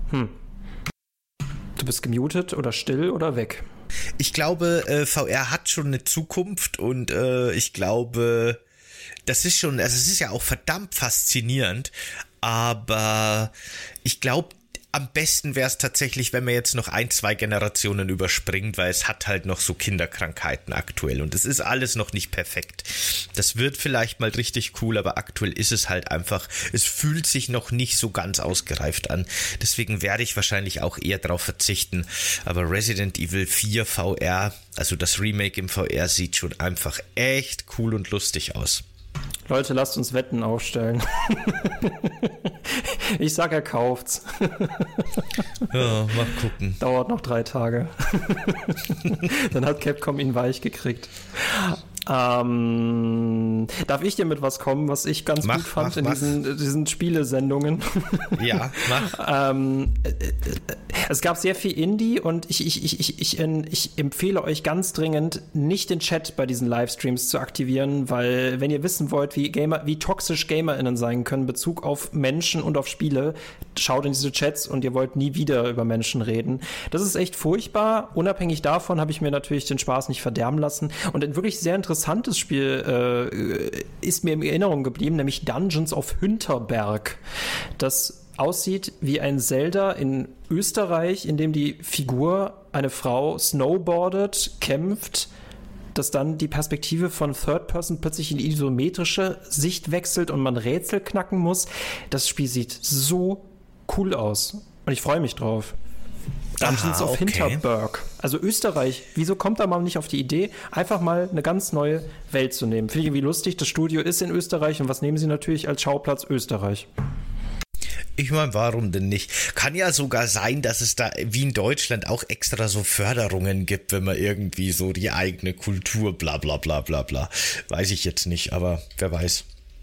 Du bist gemutet oder still oder weg? Ich glaube, VR hat schon eine Zukunft und ich glaube, das ist schon, also es ist ja auch verdammt faszinierend, aber ich glaube, am besten wäre es tatsächlich, wenn man jetzt noch 1-2 Generationen überspringt, weil es hat halt noch so Kinderkrankheiten aktuell und es ist alles noch nicht perfekt. Das wird vielleicht mal richtig cool, aber aktuell ist es halt einfach, es fühlt sich noch nicht so ganz ausgereift an. Deswegen werde ich wahrscheinlich auch eher darauf verzichten. Aber Resident Evil 4 VR, also das Remake im VR, sieht schon einfach echt cool und lustig aus. Leute, lasst uns Wetten aufstellen. Ich sag, er kauft's. Ja, mal gucken. Dauert noch 3 Tage. Dann hat Capcom ihn weich gekriegt. Darf ich dir mit was kommen, was ich ganz gut fand in diesen Spielesendungen? Ja, mach. Es gab sehr viel Indie und ich empfehle euch ganz dringend, nicht den Chat bei diesen Livestreams zu aktivieren, weil wenn ihr wissen wollt, wie toxisch GamerInnen sein können in Bezug auf Menschen und auf Spiele, schaut in diese Chats und ihr wollt nie wieder über Menschen reden. Das ist echt furchtbar. Unabhängig davon habe ich mir natürlich den Spaß nicht verderben lassen. Und ein wirklich sehr interessantes Spiel ist mir in Erinnerung geblieben, nämlich Dungeons of Hinterberg. Das aussieht wie ein Zelda in Österreich, in dem die Figur, eine Frau, snowboardet, kämpft, dass dann die Perspektive von Third Person plötzlich in die isometrische Sicht wechselt und man Rätsel knacken muss. Das Spiel sieht so cool aus und ich freue mich drauf. Dungeons of Hinterberg. Also Österreich, wieso kommt da mal nicht auf die Idee, einfach mal eine ganz neue Welt zu nehmen? Finde ich irgendwie lustig, das Studio ist in Österreich und was nehmen sie natürlich als Schauplatz? Österreich. Ich meine, warum denn nicht? Kann ja sogar sein, dass es da wie in Deutschland auch extra so Förderungen gibt, wenn man irgendwie so die eigene Kultur bla bla bla bla bla. Weiß ich jetzt nicht, aber wer weiß.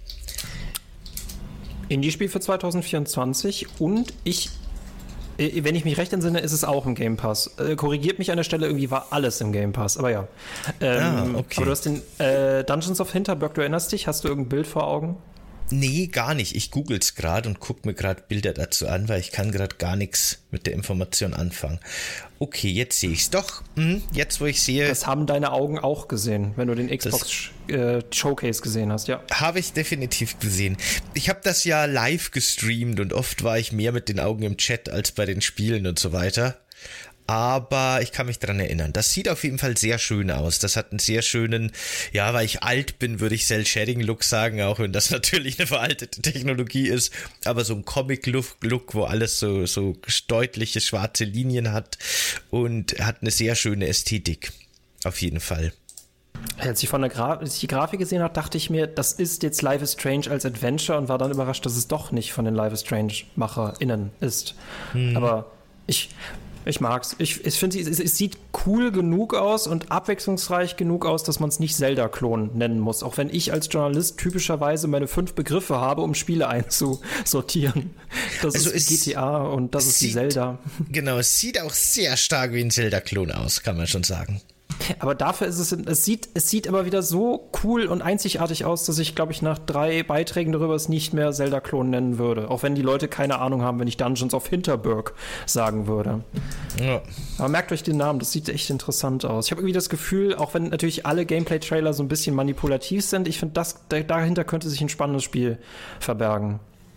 Indie-Spiel für 2024 und wenn ich mich recht entsinne, ist es auch im Game Pass. Korrigiert mich an der Stelle, irgendwie war alles im Game Pass, aber ja. Okay. Aber du hast den Dungeons of Hinterberg, du erinnerst dich? Hast du irgendein Bild vor Augen? Nee, gar nicht. Ich google's gerade und guck mir gerade Bilder dazu an, weil ich kann gerade gar nichts mit der Information anfangen. Okay, jetzt sehe ich's. Doch, jetzt wo ich sehe... Das haben deine Augen auch gesehen, wenn du den Xbox Showcase gesehen hast, ja. Habe ich definitiv gesehen. Ich habe das ja live gestreamt und oft war ich mehr mit den Augen im Chat als bei den Spielen und so weiter. Aber ich kann mich dran erinnern. Das sieht auf jeden Fall sehr schön aus. Das hat einen sehr schönen, ja, weil ich alt bin, würde ich Cel-Shading-Look sagen, auch wenn das natürlich eine veraltete Technologie ist. Aber so ein Comic-Look, wo alles so deutliche schwarze Linien hat und hat eine sehr schöne Ästhetik. Auf jeden Fall. Als ich die Grafik gesehen habe, dachte ich mir, das ist jetzt Life is Strange als Adventure und war dann überrascht, dass es doch nicht von den Life is Strange-MacherInnen ist. Aber ich mag's. Ich finde, es sieht cool genug aus und abwechslungsreich genug aus, dass man es nicht Zelda-Klon nennen muss. Auch wenn ich als Journalist typischerweise meine 5 Begriffe habe, um Spiele einzusortieren. Das also ist GTA und das ist die Zelda. Genau, es sieht auch sehr stark wie ein Zelda-Klon aus, kann man schon sagen. Aber dafür ist es sieht aber wieder so cool und einzigartig aus, dass ich, glaube ich, nach 3 Beiträgen darüber es nicht mehr Zelda-Klon nennen würde. Auch wenn die Leute keine Ahnung haben, wenn ich Dungeons of Hinterberg sagen würde. Ja. Aber merkt euch den Namen, das sieht echt interessant aus. Ich habe irgendwie das Gefühl, auch wenn natürlich alle Gameplay-Trailer so ein bisschen manipulativ sind, ich finde, dahinter könnte sich ein spannendes Spiel verbergen.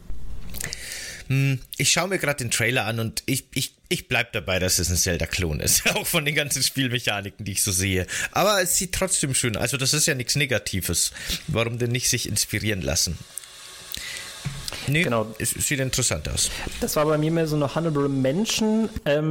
Ich schaue mir gerade den Trailer an und ich bleib dabei, dass es ein Zelda-Klon ist. Auch von den ganzen Spielmechaniken, die ich so sehe. Aber es sieht trotzdem schön. Also das ist ja nichts Negatives. Warum denn nicht sich inspirieren lassen? Nee, genau. Es sieht interessant aus. Das war bei mir mehr so eine Honorable Mention.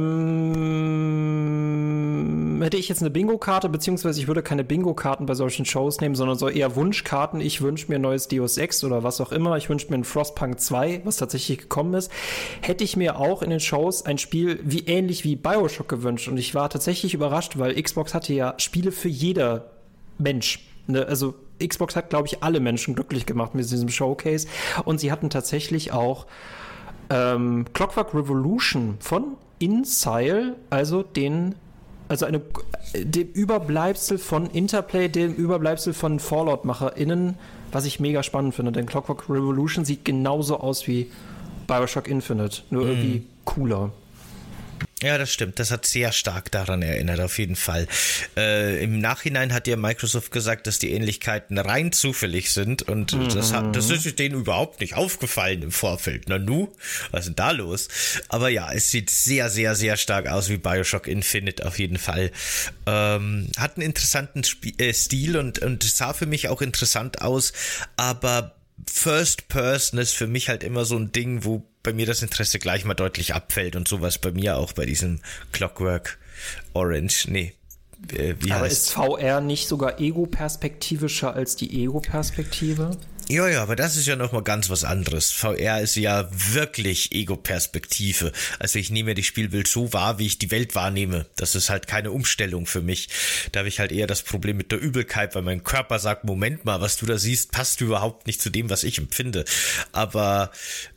Hätte ich jetzt eine Bingo-Karte, beziehungsweise ich würde keine Bingo-Karten bei solchen Shows nehmen, sondern so eher Wunschkarten. Ich wünsche mir ein neues Deus Ex oder was auch immer. Ich wünsche mir ein Frostpunk 2, was tatsächlich gekommen ist. Hätte ich mir auch in den Shows ein Spiel ähnlich wie Bioshock gewünscht. Und ich war tatsächlich überrascht, weil Xbox hatte ja Spiele für jeder Mensch. Also Xbox hat, glaube ich, alle Menschen glücklich gemacht mit diesem Showcase. Und sie hatten tatsächlich auch Clockwork Revolution von InSile, dem Überbleibsel von Interplay, dem Überbleibsel von Fallout-MacherInnen, was ich mega spannend finde. Denn Clockwork Revolution sieht genauso aus wie Bioshock Infinite, nur irgendwie cooler. Ja, das stimmt. Das hat sehr stark daran erinnert, auf jeden Fall. Im Nachhinein hat ja Microsoft gesagt, dass die Ähnlichkeiten rein zufällig sind und das ist denen überhaupt nicht aufgefallen im Vorfeld. Na nu, was ist denn da los? Aber ja, es sieht sehr, sehr, sehr stark aus wie Bioshock Infinite auf jeden Fall. Hat einen interessanten Stil und sah für mich auch interessant aus, aber First Person ist für mich halt immer so ein Ding, wo bei mir das Interesse gleich mal deutlich abfällt und sowas bei mir auch bei diesem Clockwork Orange. Nee, aber ist VR nicht sogar ego-perspektivischer als die Ego-Perspektive? Ja, aber das ist ja nochmal ganz was anderes. VR ist ja wirklich Ego-Perspektive. Also ich nehme ja die Spielwelt so wahr, wie ich die Welt wahrnehme. Das ist halt keine Umstellung für mich. Da habe ich halt eher das Problem mit der Übelkeit, weil mein Körper sagt, Moment mal, was du da siehst, passt überhaupt nicht zu dem, was ich empfinde. Aber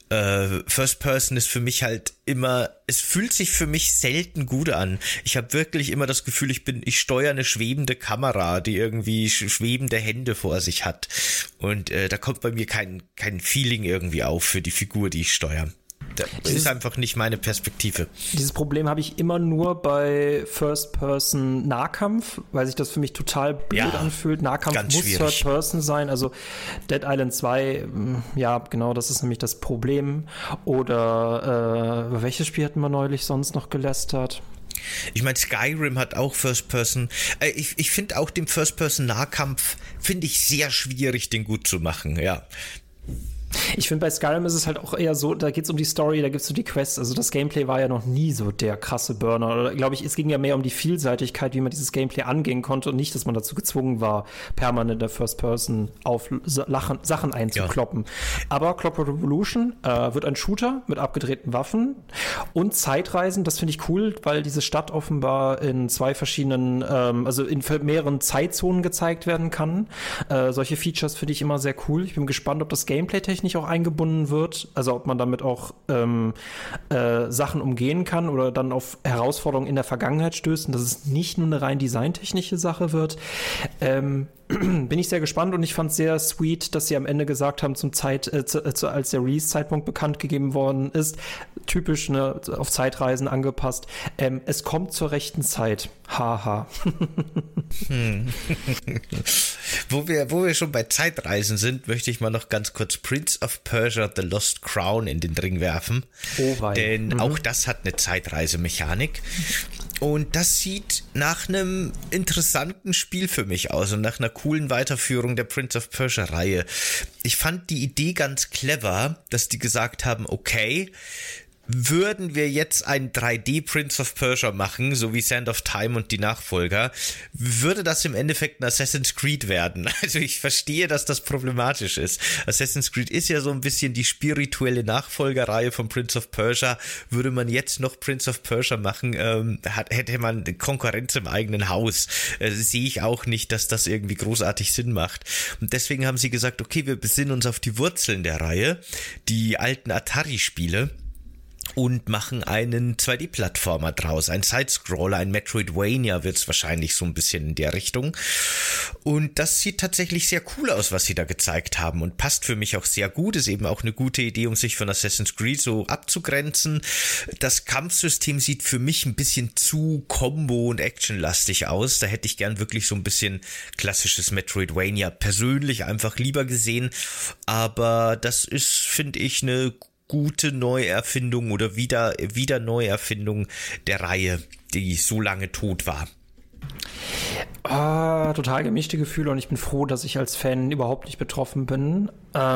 First Person ist für mich halt immer, es fühlt sich für mich selten gut an. Ich habe wirklich immer das Gefühl, ich steuere eine schwebende Kamera, die irgendwie schwebende Hände vor sich hat. Und da kommt bei mir kein Feeling irgendwie auf für die Figur, die ich steuere. Das ist einfach nicht meine Perspektive. Dieses Problem habe ich immer nur bei First-Person-Nahkampf, weil sich das für mich total blöd anfühlt. Nahkampf muss Third-Person sein. Also Dead Island 2, ja, genau, das ist nämlich das Problem. Oder welches Spiel hatten wir neulich sonst noch gelästert? Ich meine, Skyrim hat auch First-Person. Ich finde auch den First-Person-Nahkampf, finde ich sehr schwierig, den gut zu machen, ja. Ich finde, bei Skyrim ist es halt auch eher so, da geht es um die Story, da gibt es so die Quests. Also das Gameplay war ja noch nie so der krasse Burner. Oder glaube ich, es ging ja mehr um die Vielseitigkeit, wie man dieses Gameplay angehen konnte und nicht, dass man dazu gezwungen war, permanent in der First Person auf Sachen einzukloppen. Ja. Aber Clockwork Revolution wird ein Shooter mit abgedrehten Waffen und Zeitreisen. Das finde ich cool, weil diese Stadt offenbar in zwei verschiedenen, also in mehreren Zeitzonen gezeigt werden kann. Solche Features finde ich immer sehr cool. Ich bin gespannt, ob das Gameplay-technisch auch eingebunden wird, also ob man damit auch Sachen umgehen kann oder dann auf Herausforderungen in der Vergangenheit stößt und dass es nicht nur eine rein designtechnische Sache wird. Bin ich sehr gespannt und ich fand es sehr sweet, dass sie am Ende gesagt haben, als der Release-Zeitpunkt bekannt gegeben worden ist, typisch, ne, auf Zeitreisen angepasst, es kommt zur rechten Zeit. Haha. Wo wir schon bei Zeitreisen sind, möchte ich mal noch ganz kurz Prince of Persia The Lost Crown in den Ring werfen. Oh wei. Denn auch das hat eine Zeitreisemechanik. Und das sieht nach einem interessanten Spiel für mich aus und nach einer coolen Weiterführung der Prince of Persia-Reihe. Ich fand die Idee ganz clever, dass die gesagt haben, okay, würden wir jetzt ein 3D Prince of Persia machen, so wie Sand of Time und die Nachfolger, würde das im Endeffekt ein Assassin's Creed werden. Also ich verstehe, dass das problematisch ist. Assassin's Creed ist ja so ein bisschen die spirituelle Nachfolgerreihe von Prince of Persia. Würde man jetzt noch Prince of Persia machen, hätte man Konkurrenz im eigenen Haus. Sehe ich auch nicht, dass das irgendwie großartig Sinn macht. Und deswegen haben sie gesagt, okay, wir besinnen uns auf die Wurzeln der Reihe, die alten Atari-Spiele, und machen einen 2D-Plattformer draus, ein Sidescroller, ein Metroidvania wird's wahrscheinlich so ein bisschen in der Richtung. Und das sieht tatsächlich sehr cool aus, was sie da gezeigt haben und passt für mich auch sehr gut, ist eben auch eine gute Idee, um sich von Assassin's Creed so abzugrenzen. Das Kampfsystem sieht für mich ein bisschen zu Combo- und Actionlastig aus, da hätte ich gern wirklich so ein bisschen klassisches Metroidvania persönlich einfach lieber gesehen, aber das ist, finde ich, eine gute Neuerfindung oder wieder Neuerfindung der Reihe, die so lange tot war. Total gemischte Gefühle und ich bin froh, dass ich als Fan überhaupt nicht betroffen bin.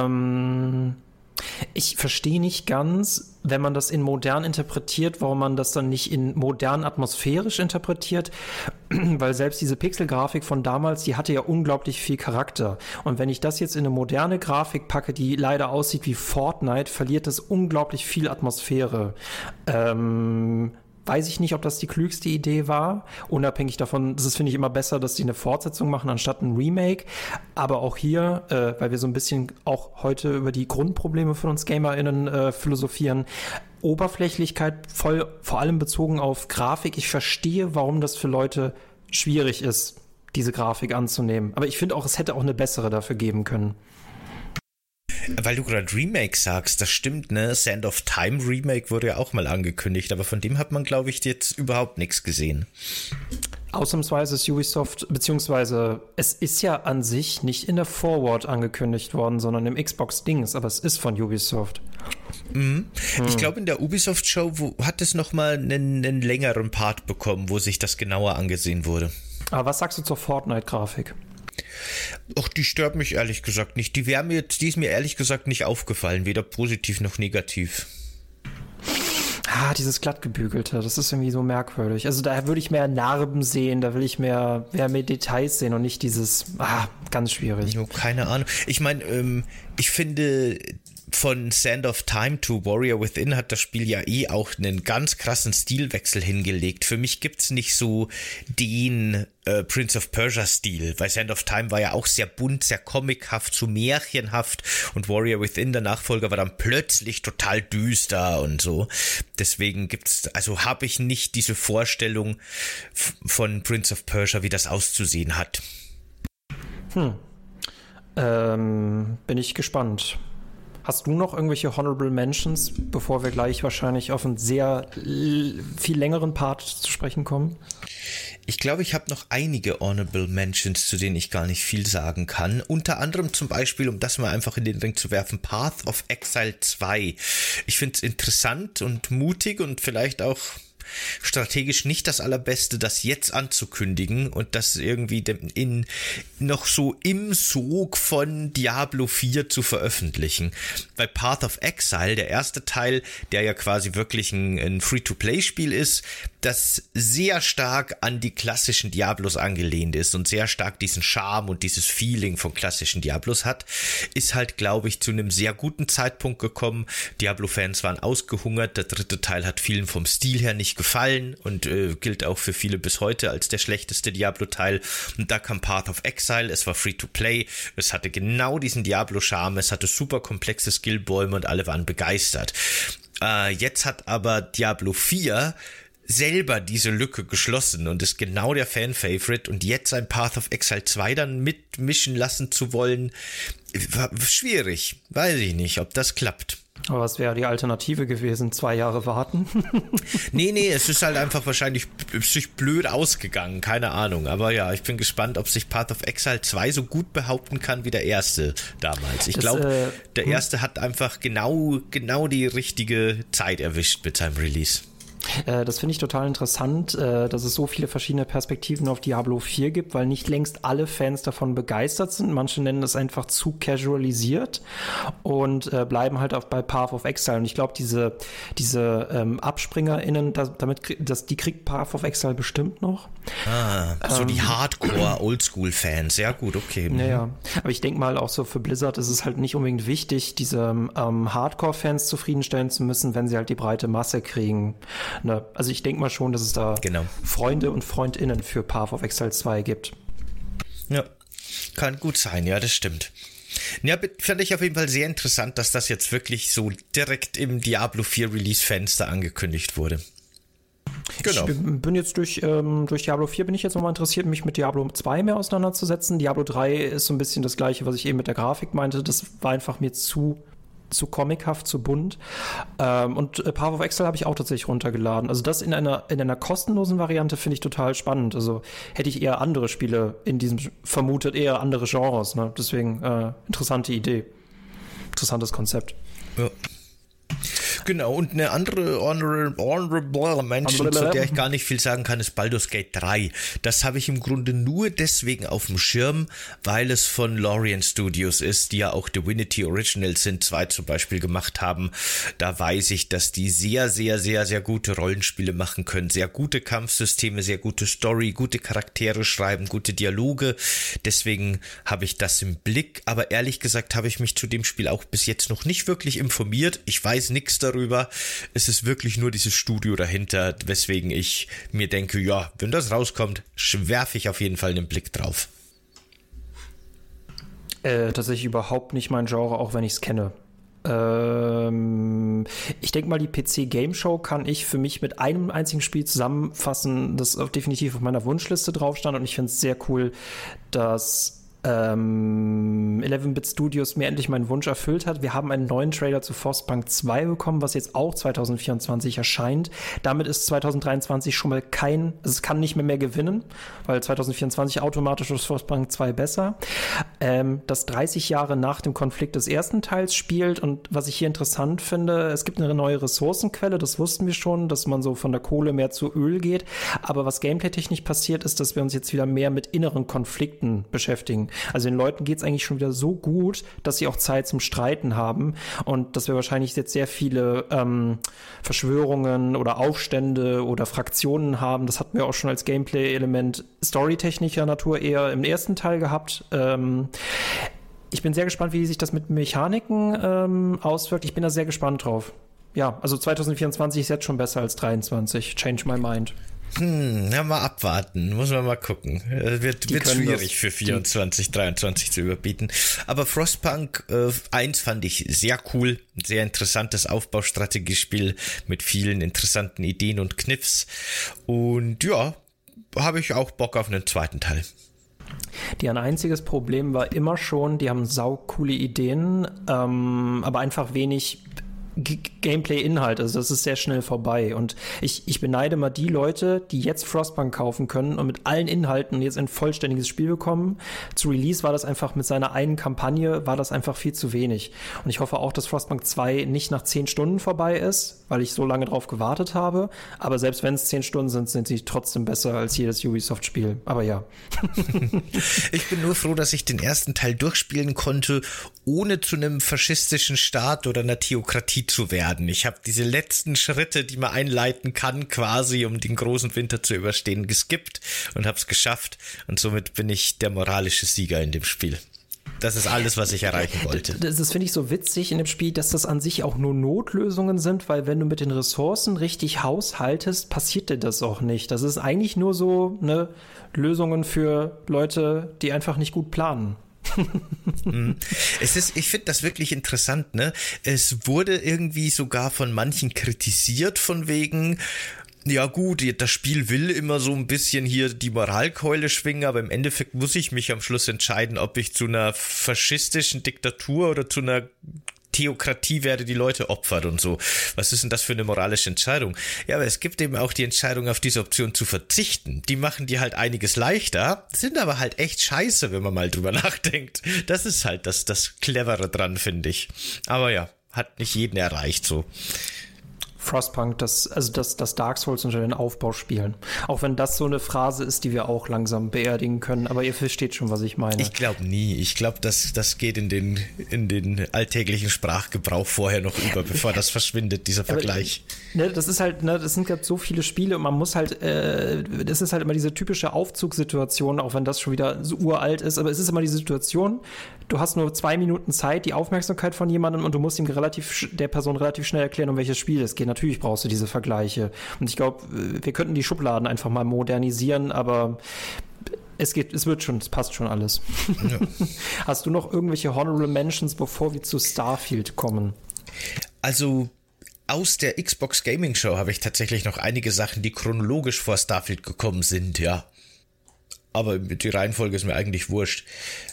Ich verstehe nicht ganz, wenn man das in modern interpretiert, warum man das dann nicht in modern atmosphärisch interpretiert, weil selbst diese Pixelgrafik von damals, die hatte ja unglaublich viel Charakter. Und wenn ich das jetzt in eine moderne Grafik packe, die leider aussieht wie Fortnite, verliert das unglaublich viel Atmosphäre. Weiß ich nicht, ob das die klügste Idee war. Unabhängig davon, das ist, finde ich, immer besser, dass die eine Fortsetzung machen, anstatt ein Remake. Aber auch hier, weil wir so ein bisschen auch heute über die Grundprobleme von uns GamerInnen philosophieren, Oberflächlichkeit vor allem bezogen auf Grafik. Ich verstehe, warum das für Leute schwierig ist, diese Grafik anzunehmen. Aber ich finde auch, es hätte auch eine bessere dafür geben können. Weil du gerade Remake sagst, das stimmt, ne? Sand of Time Remake wurde ja auch mal angekündigt, aber von dem hat man, glaube ich, jetzt überhaupt nichts gesehen. Ausnahmsweise ist Ubisoft, beziehungsweise es ist ja an sich nicht in der Forward angekündigt worden, sondern im Xbox-Dings, aber es ist von Ubisoft. Mhm. Ich glaube, in der Ubisoft-Show hat es nochmal einen längeren Part bekommen, wo sich das genauer angesehen wurde. Aber was sagst du zur Fortnite-Grafik? Ach, die stört mich ehrlich gesagt nicht. Die ist mir ehrlich gesagt nicht aufgefallen, weder positiv noch negativ. Dieses glattgebügelte, das ist irgendwie so merkwürdig. Also da würde ich mehr Narben sehen, da will ich mehr Details sehen und nicht dieses, ganz schwierig. Keine Ahnung. Ich meine, ich finde, von Sand of Time to Warrior Within hat das Spiel ja auch einen ganz krassen Stilwechsel hingelegt. Für mich gibt's nicht so den Prince of Persia Stil, weil Sand of Time war ja auch sehr bunt, sehr comichaft, so märchenhaft und Warrior Within, der Nachfolger, war dann plötzlich total düster und so. Deswegen habe ich nicht diese Vorstellung von Prince of Persia, wie das auszusehen hat. Bin ich gespannt. Hast du noch irgendwelche Honorable Mentions, bevor wir gleich wahrscheinlich auf einen sehr viel längeren Part zu sprechen kommen? Ich glaube, ich habe noch einige Honorable Mentions, zu denen ich gar nicht viel sagen kann. Unter anderem zum Beispiel, um das mal einfach in den Ring zu werfen, Path of Exile 2. Ich finde es interessant und mutig und vielleicht auch strategisch nicht das Allerbeste, das jetzt anzukündigen und das irgendwie noch so im Sog von Diablo 4 zu veröffentlichen. Bei Path of Exile, der erste Teil, der ja quasi wirklich ein Free-to-Play-Spiel ist, das sehr stark an die klassischen Diablos angelehnt ist und sehr stark diesen Charme und dieses Feeling von klassischen Diablos hat, ist halt, glaube ich, zu einem sehr guten Zeitpunkt gekommen. Diablo-Fans waren ausgehungert, der dritte Teil hat vielen vom Stil her nicht gefallen und gilt auch für viele bis heute als der schlechteste Diablo-Teil. Und da kam Path of Exile, es war Free-to-Play, es hatte genau diesen Diablo-Charme, es hatte super komplexe Skillbäume und alle waren begeistert. Jetzt hat aber Diablo 4 selber diese Lücke geschlossen und ist genau der Fan-Favorite und jetzt ein Path of Exile 2 dann mitmischen lassen zu wollen, schwierig. Weiß ich nicht, ob das klappt. Aber was wäre die Alternative gewesen? 2 Jahre warten? Nee, es ist halt einfach wahrscheinlich sich blöd ausgegangen, keine Ahnung. Aber ja, ich bin gespannt, ob sich Path of Exile 2 so gut behaupten kann wie der erste damals. Ich glaube, der erste hat einfach genau die richtige Zeit erwischt mit seinem Release. Das finde ich total interessant, dass es so viele verschiedene Perspektiven auf Diablo 4 gibt, weil nicht längst alle Fans davon begeistert sind. Manche nennen es einfach zu casualisiert und bleiben halt auch bei Path of Exile. Und ich glaube, diese AbspringerInnen, die kriegt Path of Exile bestimmt noch. So die Hardcore-Oldschool-Fans. Ja gut, okay. Ja. Aber ich denke mal, auch so für Blizzard ist es halt nicht unbedingt wichtig, diese Hardcore-Fans zufriedenstellen zu müssen, wenn sie halt die breite Masse kriegen. Ne? Also ich denke mal schon, dass es da Freunde und FreundInnen für Path of Exile 2 gibt. Ja, kann gut sein, ja, das stimmt. Ja, fand ich auf jeden Fall sehr interessant, dass das jetzt wirklich so direkt im Diablo 4 Release-Fenster angekündigt wurde. Genau. Ich bin jetzt durch Diablo 4 bin ich jetzt nochmal interessiert, mich mit Diablo 2 mehr auseinanderzusetzen. Diablo 3 ist so ein bisschen das Gleiche, was ich eben mit der Grafik meinte. Das war einfach mir zu comichaft, zu bunt. Und Path of Exile habe ich auch tatsächlich runtergeladen. Also das in einer kostenlosen Variante finde ich total spannend. Also hätte ich eher andere Spiele in diesem vermutet, eher andere Genres. Ne? Deswegen interessante Idee. Interessantes Konzept. Ja. Genau, und eine andere Honorable Mention, zu der ich gar nicht viel sagen kann, ist Baldur's Gate 3. Das habe ich im Grunde nur deswegen auf dem Schirm, weil es von Lorien Studios ist, die ja auch Divinity Originals sind, 2 zum Beispiel gemacht haben. Da weiß ich, dass die sehr, sehr, sehr, sehr gute Rollenspiele machen können. Sehr gute Kampfsysteme, sehr gute Story, gute Charaktere schreiben, gute Dialoge. Deswegen habe ich das im Blick. Aber ehrlich gesagt habe ich mich zu dem Spiel auch bis jetzt noch nicht wirklich informiert. Ich weiß nichts darüber. Es ist wirklich nur dieses Studio dahinter, weswegen ich mir denke, ja, wenn das rauskommt, werfe ich auf jeden Fall einen Blick drauf. Tatsächlich überhaupt nicht mein Genre, auch wenn ich es kenne. Ich denke mal, die PC Game Show kann ich für mich mit einem einzigen Spiel zusammenfassen, das definitiv auf meiner Wunschliste drauf stand, und ich finde es sehr cool, dass 11-Bit Studios mir endlich meinen Wunsch erfüllt hat. Wir haben einen neuen Trailer zu Frostpunk 2 bekommen, was jetzt auch 2024 erscheint. Damit ist 2023 schon mal es kann nicht mehr gewinnen, weil 2024 automatisch ist Frostpunk 2 besser. Das 30 Jahre nach dem Konflikt des ersten Teils spielt, und was ich hier interessant finde, es gibt eine neue Ressourcenquelle, das wussten wir schon, dass man so von der Kohle mehr zu Öl geht, aber was gameplay-technisch passiert ist, dass wir uns jetzt wieder mehr mit inneren Konflikten beschäftigen. Also den Leuten geht es eigentlich schon wieder so gut, dass sie auch Zeit zum Streiten haben, und dass wir wahrscheinlich jetzt sehr viele Verschwörungen oder Aufstände oder Fraktionen haben. Das hatten wir auch schon als Gameplay-Element storytechnischer Natur eher im ersten Teil gehabt. Ich bin sehr gespannt, wie sich das mit Mechaniken auswirkt. Ich bin da sehr gespannt drauf. Ja, also 2024 ist jetzt schon besser als 23. Change my mind. Ja, mal abwarten. Muss man mal gucken. Wird schwierig für 24, 23 zu überbieten. Aber Frostpunk 1 fand ich sehr cool. Ein sehr interessantes Aufbaustrategiespiel mit vielen interessanten Ideen und Kniffs. Und ja, habe ich auch Bock auf einen zweiten Teil. Deren einziges Problem war immer schon, die haben saucoole Ideen, aber einfach wenig Gameplay-Inhalt, also das ist sehr schnell vorbei und ich beneide mal die Leute, die jetzt Frostpunk kaufen können und mit allen Inhalten jetzt ein vollständiges Spiel bekommen. Zu Release war das einfach mit seiner einen Kampagne, war das einfach viel zu wenig und ich hoffe auch, dass Frostpunk 2 nicht nach 10 Stunden vorbei ist, weil ich so lange drauf gewartet habe, aber selbst wenn es 10 Stunden sind, sind sie trotzdem besser als jedes Ubisoft-Spiel, aber ja. Ich bin nur froh, dass ich den ersten Teil durchspielen konnte, ohne zu einem faschistischen Staat oder einer Theokratie zu werden. Ich habe diese letzten Schritte, die man einleiten kann, quasi um den großen Winter zu überstehen, geskippt und habe es geschafft und somit bin ich der moralische Sieger in dem Spiel. Das ist alles, was ich erreichen wollte. Das finde ich so witzig in dem Spiel, dass das an sich auch nur Notlösungen sind, weil wenn du mit den Ressourcen richtig haushaltest, passiert dir das auch nicht. Das ist eigentlich nur so Lösungen für Leute, die einfach nicht gut planen. Ich finde das wirklich interessant, ne? Es wurde irgendwie sogar von manchen kritisiert von wegen, ja gut, das Spiel will immer so ein bisschen hier die Moralkeule schwingen, aber im Endeffekt muss ich mich am Schluss entscheiden, ob ich zu einer faschistischen Diktatur oder zu einer Theokratie werde, die Leute opfert und so. Was ist denn das für eine moralische Entscheidung? Ja, aber es gibt eben auch die Entscheidung, auf diese Option zu verzichten. Die machen dir halt einiges leichter, sind aber halt echt scheiße, wenn man mal drüber nachdenkt. Das ist halt das Clevere dran, finde ich. Aber ja, hat nicht jeden erreicht so. Frostpunk, das Dark Souls unter den Aufbauspielen. Auch wenn das so eine Phrase ist, die wir auch langsam beerdigen können. Aber ihr versteht schon, was ich meine. Ich glaube nie. Ich glaube, das geht in den alltäglichen Sprachgebrauch vorher noch über, bevor das verschwindet, dieser Vergleich. Aber, das ist halt, das sind gerade so viele Spiele und man muss halt, das ist halt immer diese typische Aufzugssituation, auch wenn das schon wieder so uralt ist. Aber es ist immer die Situation, du hast nur 2 Minuten Zeit, die Aufmerksamkeit von jemandem und du musst ihm der Person relativ schnell erklären, um welches Spiel es geht. Natürlich brauchst du diese Vergleiche. Und ich glaube, wir könnten die Schubladen einfach mal modernisieren, aber es passt schon alles. Ja. Hast du noch irgendwelche Honorable Mentions, bevor wir zu Starfield kommen? Also aus der Xbox Gaming Show habe ich tatsächlich noch einige Sachen, die chronologisch vor Starfield gekommen sind, ja. Aber die Reihenfolge ist mir eigentlich wurscht.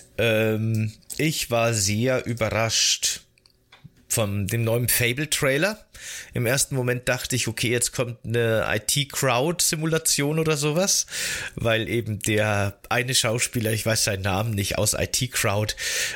Ich war sehr überrascht von dem neuen Fable-Trailer. Im ersten Moment dachte ich, okay, jetzt kommt eine IT-Crowd-Simulation oder sowas, weil eben der eine Schauspieler, ich weiß seinen Namen nicht, aus IT-Crowd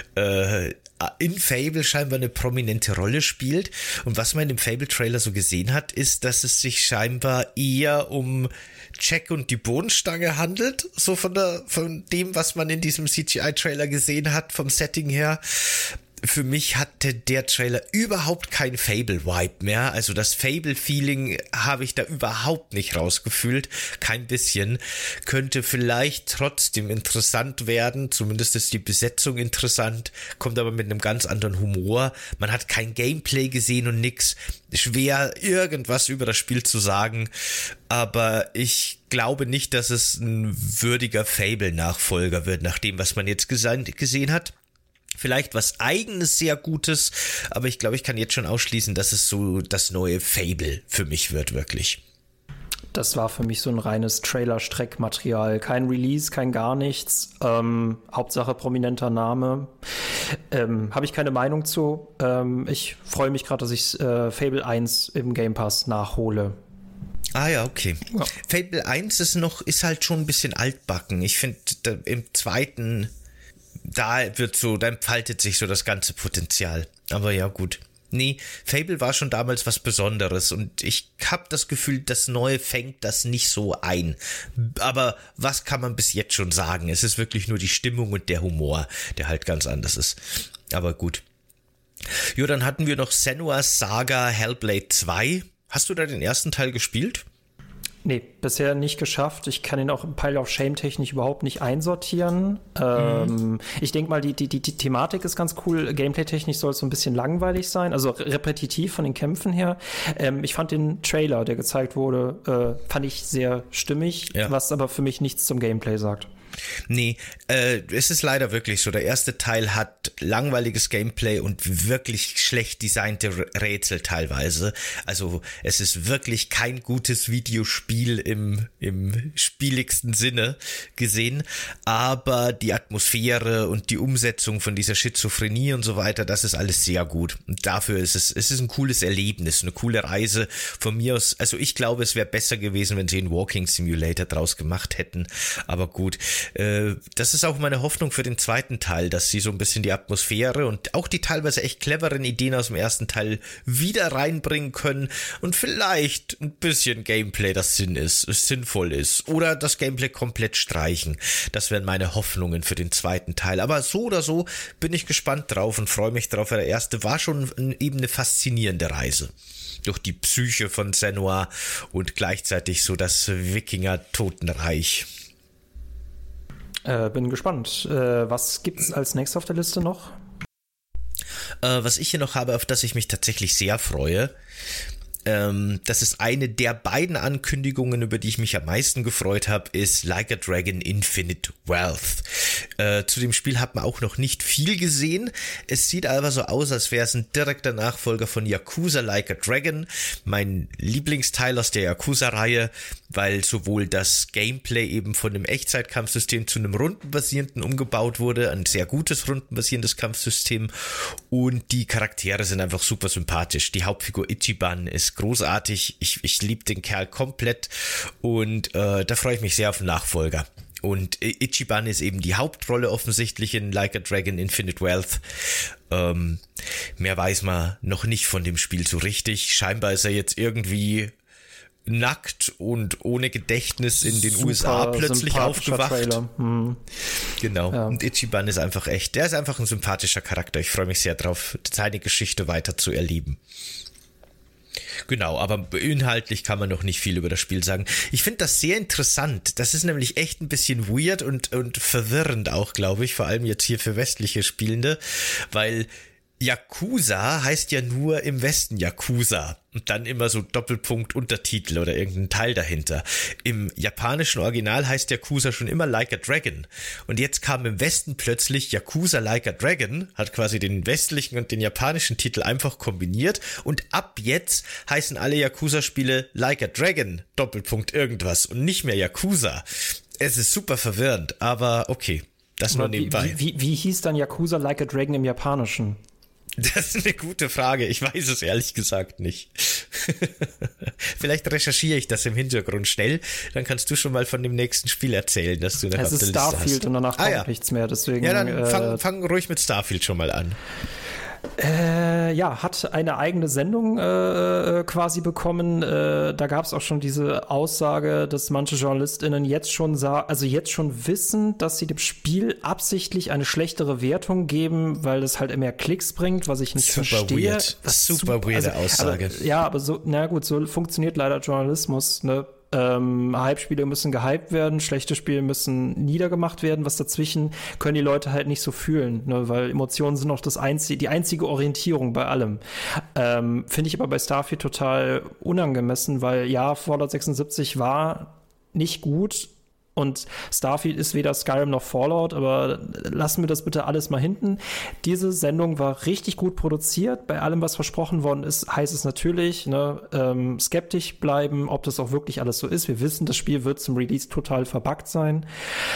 in Fable scheinbar eine prominente Rolle spielt. Und was man in dem Fable-Trailer so gesehen hat, ist, dass es sich scheinbar eher um Jack und die Bohnenstange handelt, so von dem, was man in diesem CGI-Trailer gesehen hat, vom Setting her. Für mich hatte der Trailer überhaupt kein Fable-Vibe mehr. Also das Fable-Feeling habe ich da überhaupt nicht rausgefühlt. Kein bisschen. Könnte vielleicht trotzdem interessant werden. Zumindest ist die Besetzung interessant. Kommt aber mit einem ganz anderen Humor. Man hat kein Gameplay gesehen und nix. Schwer, irgendwas über das Spiel zu sagen. Aber ich glaube nicht, dass es ein würdiger Fable-Nachfolger wird, nach dem, was man jetzt gesehen hat. Vielleicht was Eigenes, sehr Gutes, aber ich glaube, ich kann jetzt schon ausschließen, dass es so das neue Fable für mich wird, wirklich. Das war für mich so ein reines Trailer-Streckmaterial. Kein Release, kein gar nichts. Hauptsache prominenter Name. Habe ich keine Meinung zu. Ich freue mich gerade, dass ich Fable 1 im Game Pass nachhole. Ah ja, okay. Ja. Fable 1 ist halt schon ein bisschen altbacken. Ich finde, im zweiten... Da entfaltet sich so das ganze Potenzial. Aber ja, gut. Nee, Fable war schon damals was Besonderes und ich habe das Gefühl, das Neue fängt das nicht so ein. Aber was kann man bis jetzt schon sagen? Es ist wirklich nur die Stimmung und der Humor, der halt ganz anders ist. Aber gut. Jo, dann hatten wir noch Senua's Saga Hellblade 2. Hast du da den ersten Teil gespielt? Nee, bisher nicht geschafft. Ich kann ihn auch Pile of Shame technisch überhaupt nicht einsortieren. Ich denke mal, die Thematik ist ganz cool. Gameplay-technisch soll es so ein bisschen langweilig sein, also repetitiv von den Kämpfen her. Ich fand den Trailer, der gezeigt wurde, fand ich sehr stimmig, was aber für mich nichts zum Gameplay sagt. Nee, es ist leider wirklich so. Der erste Teil hat langweiliges Gameplay und wirklich schlecht designte Rätsel teilweise. Also es ist wirklich kein gutes Videospiel im spieligsten Sinne gesehen. Aber die Atmosphäre und die Umsetzung von dieser Schizophrenie und so weiter, das ist alles sehr gut. Und dafür ist es ist ein cooles Erlebnis, eine coole Reise von mir aus. Also ich glaube, es wäre besser gewesen, wenn sie einen Walking Simulator draus gemacht hätten. Aber gut. Das ist auch meine Hoffnung für den zweiten Teil, dass sie so ein bisschen die Atmosphäre und auch die teilweise echt cleveren Ideen aus dem ersten Teil wieder reinbringen können und vielleicht ein bisschen Gameplay, das sinnvoll ist, oder das Gameplay komplett streichen. Das wären meine Hoffnungen für den zweiten Teil. Aber so oder so bin ich gespannt drauf und freue mich drauf, weil der erste war schon eben eine faszinierende Reise durch die Psyche von Senua und gleichzeitig so das Wikinger-Totenreich. Bin gespannt. Was gibt's als nächstes auf der Liste noch? Was ich hier noch habe, auf das ich mich tatsächlich sehr freue, das ist eine der beiden Ankündigungen, über die ich mich am meisten gefreut habe, ist Like a Dragon Infinite Wealth. Zu dem Spiel hat man auch noch nicht viel gesehen. Es sieht aber so aus, als wäre es ein direkter Nachfolger von Yakuza Like a Dragon, mein Lieblingsteil aus der Yakuza-Reihe, weil sowohl das Gameplay eben von einem Echtzeitkampfsystem zu einem rundenbasierenden umgebaut wurde, ein sehr gutes rundenbasierendes Kampfsystem, und die Charaktere sind einfach super sympathisch. Die Hauptfigur Ichiban ist großartig, ich liebe den Kerl komplett und da freue ich mich sehr auf den Nachfolger. Und Ichiban ist eben die Hauptrolle offensichtlich in Like a Dragon Infinite Wealth. Mehr weiß man noch nicht von dem Spiel so richtig. Scheinbar ist er jetzt irgendwie nackt und ohne Gedächtnis in den USA plötzlich aufgewacht. Genau. Ja. Und Ichiban ist einfach der ist einfach ein sympathischer Charakter. Ich freue mich sehr drauf, seine Geschichte weiter zu erleben. Genau, aber inhaltlich kann man noch nicht viel über das Spiel sagen. Ich finde das sehr interessant. Das ist nämlich echt ein bisschen weird und verwirrend auch, glaube ich, vor allem jetzt hier für westliche Spielende, weil Yakuza heißt ja nur im Westen Yakuza und dann immer so Doppelpunkt Untertitel oder irgendein Teil dahinter. Im japanischen Original heißt Yakuza schon immer Like a Dragon und jetzt kam im Westen plötzlich Yakuza Like a Dragon, hat quasi den westlichen und den japanischen Titel einfach kombiniert und ab jetzt heißen alle Yakuza-Spiele Like a Dragon, Doppelpunkt irgendwas und nicht mehr Yakuza. Es ist super verwirrend, aber okay, das nur nebenbei. Wie hieß dann Yakuza Like a Dragon im Japanischen? Das ist eine gute Frage. Ich weiß es ehrlich gesagt nicht. Vielleicht recherchiere ich das im Hintergrund schnell. Dann kannst du schon mal von dem nächsten Spiel erzählen, dass du noch auf der Liste hast. Es ist Starfield und danach kommt nichts mehr. Deswegen, ja, dann fang ruhig mit Starfield schon mal an. Hat eine eigene Sendung quasi bekommen. Da gab es auch schon diese Aussage, dass manche JournalistInnen jetzt schon wissen, dass sie dem Spiel absichtlich eine schlechtere Wertung geben, weil es halt mehr Klicks bringt, was ich nicht verstehe. Weird. Super weirde Aussage. Aber so funktioniert leider Journalismus, ne? Hype-Spiele müssen gehypt werden, schlechte Spiele müssen niedergemacht werden, was dazwischen können die Leute halt nicht so fühlen, ne? Weil Emotionen sind auch die einzige Orientierung bei allem. Finde ich aber bei Starfield total unangemessen, weil Fallout 76 war nicht gut und Starfield ist weder Skyrim noch Fallout, aber lassen wir das bitte alles mal hinten. Diese Sendung war richtig gut produziert. Bei allem, was versprochen worden ist, heißt es natürlich, skeptisch bleiben, ob das auch wirklich alles so ist. Wir wissen, das Spiel wird zum Release total verbuggt sein.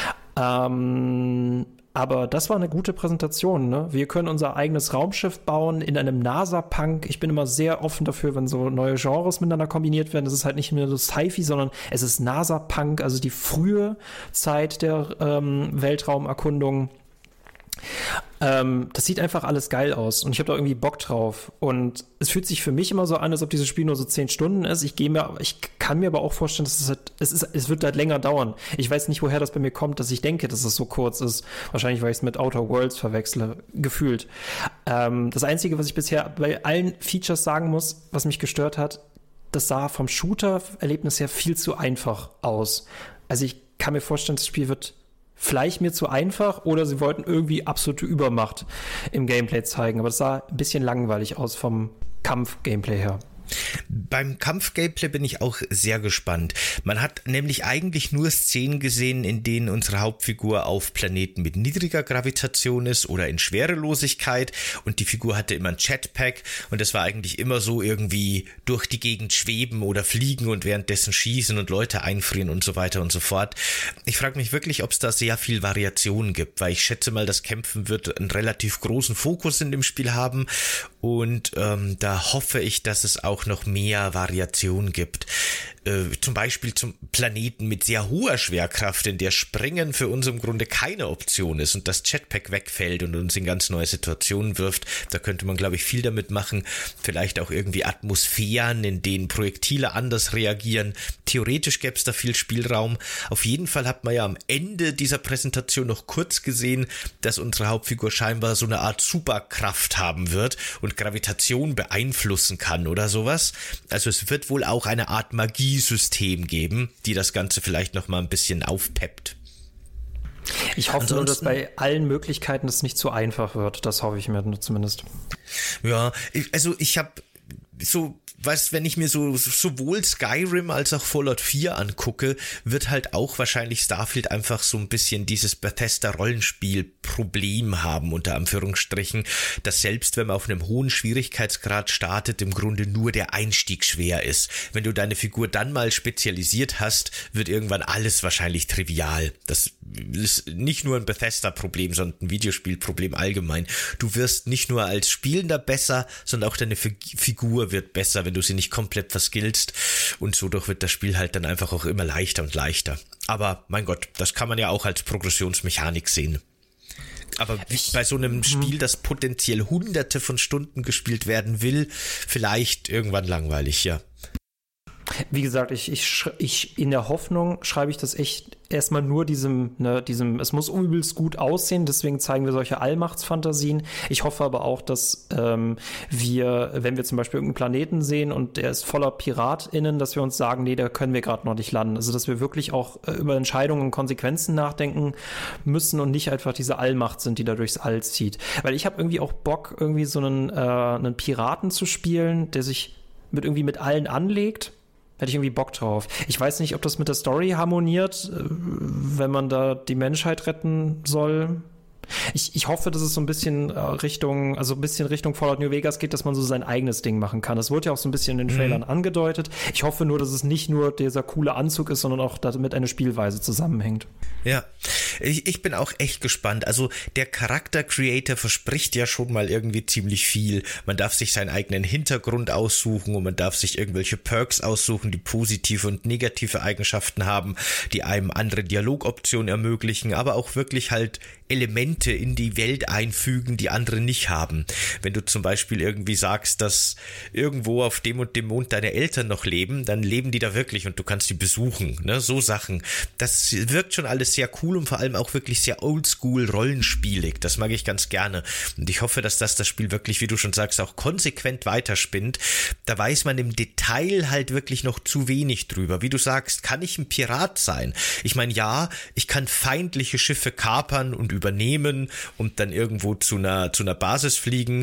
Aber das war eine gute Präsentation, ne? Wir können unser eigenes Raumschiff bauen in einem NASA-Punk. Ich bin immer sehr offen dafür, wenn so neue Genres miteinander kombiniert werden. Das ist halt nicht mehr so Sci-Fi, sondern es ist NASA-Punk, also die frühe Zeit der Weltraumerkundung. Das sieht einfach alles geil aus und ich habe da irgendwie Bock drauf und es fühlt sich für mich immer so an, als ob dieses Spiel nur so 10 Stunden ist. Ich kann mir aber auch vorstellen, dass es wird halt länger dauern. Ich weiß nicht, woher das bei mir kommt, dass ich denke, dass es so kurz ist. Wahrscheinlich, weil ich es mit Outer Worlds verwechsle, gefühlt. Das Einzige, was ich bisher bei allen Features sagen muss, was mich gestört hat, das sah vom Shooter-Erlebnis her viel zu einfach aus. Also ich kann mir vorstellen, das Spiel wird vielleicht mir zu einfach oder sie wollten irgendwie absolute Übermacht im Gameplay zeigen. Aber das sah ein bisschen langweilig aus vom Kampf-Gameplay her. Beim Kampf-Gameplay bin ich auch sehr gespannt. Man hat nämlich eigentlich nur Szenen gesehen, in denen unsere Hauptfigur auf Planeten mit niedriger Gravitation ist oder in Schwerelosigkeit und die Figur hatte immer ein Jetpack und es war eigentlich immer so irgendwie durch die Gegend schweben oder fliegen und währenddessen schießen und Leute einfrieren und so weiter und so fort. Ich frage mich wirklich, ob es da sehr viel Variation gibt, weil ich schätze mal, das Kämpfen wird einen relativ großen Fokus in dem Spiel haben und da hoffe ich, dass es auch noch mehr Variation gibt. Zum Beispiel zum Planeten mit sehr hoher Schwerkraft, in der Springen für uns im Grunde keine Option ist und das Jetpack wegfällt und uns in ganz neue Situationen wirft. Da könnte man, glaube ich, viel damit machen. Vielleicht auch irgendwie Atmosphären, in denen Projektile anders reagieren. Theoretisch gäbe es da viel Spielraum. Auf jeden Fall hat man ja am Ende dieser Präsentation noch kurz gesehen, dass unsere Hauptfigur scheinbar so eine Art Superkraft haben wird und Gravitation beeinflussen kann oder sowas. Also es wird wohl auch eine Art Magiesystem geben, die das Ganze vielleicht noch mal ein bisschen aufpeppt. Ich hoffe nur, dass bei allen Möglichkeiten es nicht zu einfach wird. Das hoffe ich mir zumindest. Ja, ich habe so, wenn ich mir sowohl Skyrim als auch Fallout 4 angucke, wird halt auch wahrscheinlich Starfield einfach so ein bisschen dieses Bethesda-Rollenspiel-Problem haben, unter Anführungsstrichen, dass selbst wenn man auf einem hohen Schwierigkeitsgrad startet, im Grunde nur der Einstieg schwer ist. Wenn du deine Figur dann mal spezialisiert hast, wird irgendwann alles wahrscheinlich trivial. Das ist nicht nur ein Bethesda-Problem, sondern ein Videospielproblem allgemein. Du wirst nicht nur als Spielender besser, sondern auch deine Figur wird besser, wenn du sie nicht komplett verskillst und so doch wird das Spiel halt dann einfach auch immer leichter und leichter. Aber mein Gott, das kann man ja auch als Progressionsmechanik sehen. Aber bei so einem Spiel, das potenziell hunderte von Stunden gespielt werden will, vielleicht irgendwann langweilig, ja. Wie gesagt, ich in der Hoffnung schreibe ich das echt erstmal nur diesem, es muss übelst gut aussehen, deswegen zeigen wir solche Allmachtsfantasien. Ich hoffe aber auch, dass wenn wir zum Beispiel irgendeinen Planeten sehen und der ist voller PiratInnen, dass wir uns sagen, nee, da können wir gerade noch nicht landen. Also, dass wir wirklich auch über Entscheidungen und Konsequenzen nachdenken müssen und nicht einfach diese Allmacht sind, die da durchs All zieht. Weil ich habe irgendwie auch Bock, irgendwie so einen Piraten zu spielen, der sich mit allen anlegt. Hätte ich irgendwie Bock drauf. Ich weiß nicht, ob das mit der Story harmoniert, wenn man da die Menschheit retten soll. Ich hoffe, dass es so ein bisschen Richtung Fallout New Vegas geht, dass man so sein eigenes Ding machen kann. Das wurde ja auch so ein bisschen in den Trailern angedeutet. Ich hoffe nur, dass es nicht nur dieser coole Anzug ist, sondern auch damit eine Spielweise zusammenhängt. Ja, ich bin auch echt gespannt. Also der Charakter-Creator verspricht ja schon mal irgendwie ziemlich viel. Man darf sich seinen eigenen Hintergrund aussuchen und man darf sich irgendwelche Perks aussuchen, die positive und negative Eigenschaften haben, die einem andere Dialogoptionen ermöglichen, aber auch wirklich halt Elemente in die Welt einfügen, die andere nicht haben. Wenn du zum Beispiel irgendwie sagst, dass irgendwo auf dem und dem Mond deine Eltern noch leben, dann leben die da wirklich und du kannst die besuchen, ne? So Sachen. Das wirkt schon alles sehr cool und vor allem auch wirklich sehr oldschool rollenspielig. Das mag ich ganz gerne. Und ich hoffe, dass das Spiel wirklich, wie du schon sagst, auch konsequent weiterspinnt. Da weiß man im Detail halt wirklich noch zu wenig drüber. Wie du sagst, kann ich ein Pirat sein? Ich meine, ja, ich kann feindliche Schiffe kapern und übernehmen und dann irgendwo zu einer Basis fliegen.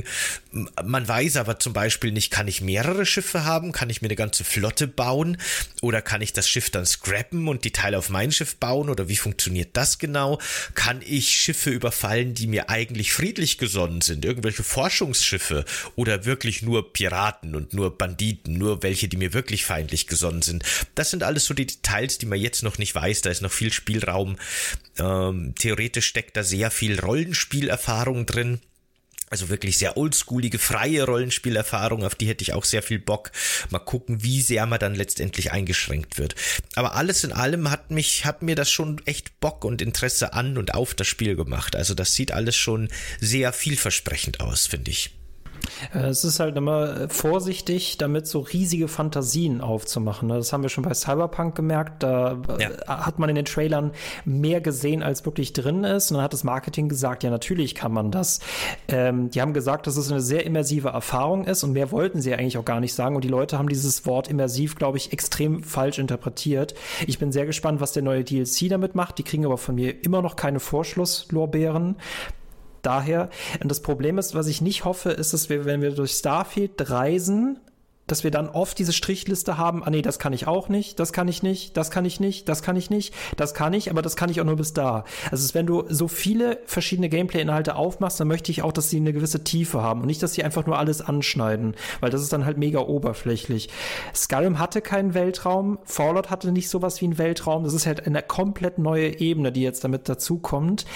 Man weiß aber zum Beispiel nicht, kann ich mehrere Schiffe haben? Kann ich mir eine ganze Flotte bauen? Oder kann ich das Schiff dann scrappen und die Teile auf mein Schiff bauen? Oder wie funktioniert das genau? Kann ich Schiffe überfallen, die mir eigentlich friedlich gesonnen sind? Irgendwelche Forschungsschiffe oder wirklich nur Piraten und nur Banditen, nur welche, die mir wirklich feindlich gesonnen sind? Das sind alles so die Details, die man jetzt noch nicht weiß. Da ist noch viel Spielraum. Theoretisch steckt da sehr viel Rollenspielerfahrung drin. Also wirklich sehr oldschoolige, freie Rollenspielerfahrung, auf die hätte ich auch sehr viel Bock. Mal gucken, wie sehr man dann letztendlich eingeschränkt wird. Aber alles in allem hat mir das schon echt Bock und Interesse an und auf das Spiel gemacht. Also das sieht alles schon sehr vielversprechend aus, finde ich. Es ist halt immer vorsichtig, damit so riesige Fantasien aufzumachen. Das haben wir schon bei Cyberpunk gemerkt. Da hat man in den Trailern mehr gesehen, als wirklich drin ist. Und dann hat das Marketing gesagt, ja, natürlich kann man das. Die haben gesagt, dass es eine sehr immersive Erfahrung ist und mehr wollten sie eigentlich auch gar nicht sagen. Und die Leute haben dieses Wort immersiv, glaube ich, extrem falsch interpretiert. Ich bin sehr gespannt, was der neue DLC damit macht. Die kriegen aber von mir immer noch keine Vorschusslorbeeren. Daher, und das Problem ist, was ich nicht hoffe, ist, dass wir, wenn wir durch Starfield reisen, dass wir dann oft diese Strichliste haben, nee, das kann ich auch nicht, das kann ich nicht, das kann ich nicht, das kann ich nicht, das kann ich, aber das kann ich auch nur bis da. Also wenn du so viele verschiedene Gameplay-Inhalte aufmachst, dann möchte ich auch, dass sie eine gewisse Tiefe haben und nicht, dass sie einfach nur alles anschneiden, weil das ist dann halt mega oberflächlich. Skyrim hatte keinen Weltraum, Fallout hatte nicht sowas wie einen Weltraum, das ist halt eine komplett neue Ebene, die jetzt damit dazukommt.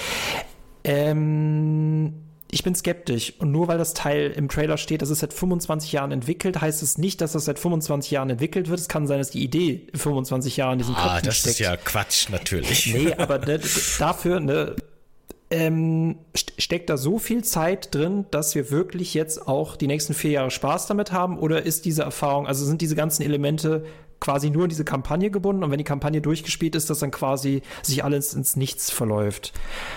Ich bin skeptisch und nur weil das Teil im Trailer steht, dass es seit 25 Jahren entwickelt, heißt es nicht, dass das seit 25 Jahren entwickelt wird. Es kann sein, dass die Idee 25 Jahre in diesen Köpfen steckt. Das ist ja Quatsch, natürlich. Nee, aber dafür steckt da so viel Zeit drin, dass wir wirklich jetzt auch die nächsten 4 Jahre Spaß damit haben? Oder ist diese Erfahrung, also sind diese ganzen Elemente quasi nur in diese Kampagne gebunden und wenn die Kampagne durchgespielt ist, dass dann quasi sich alles ins Nichts verläuft?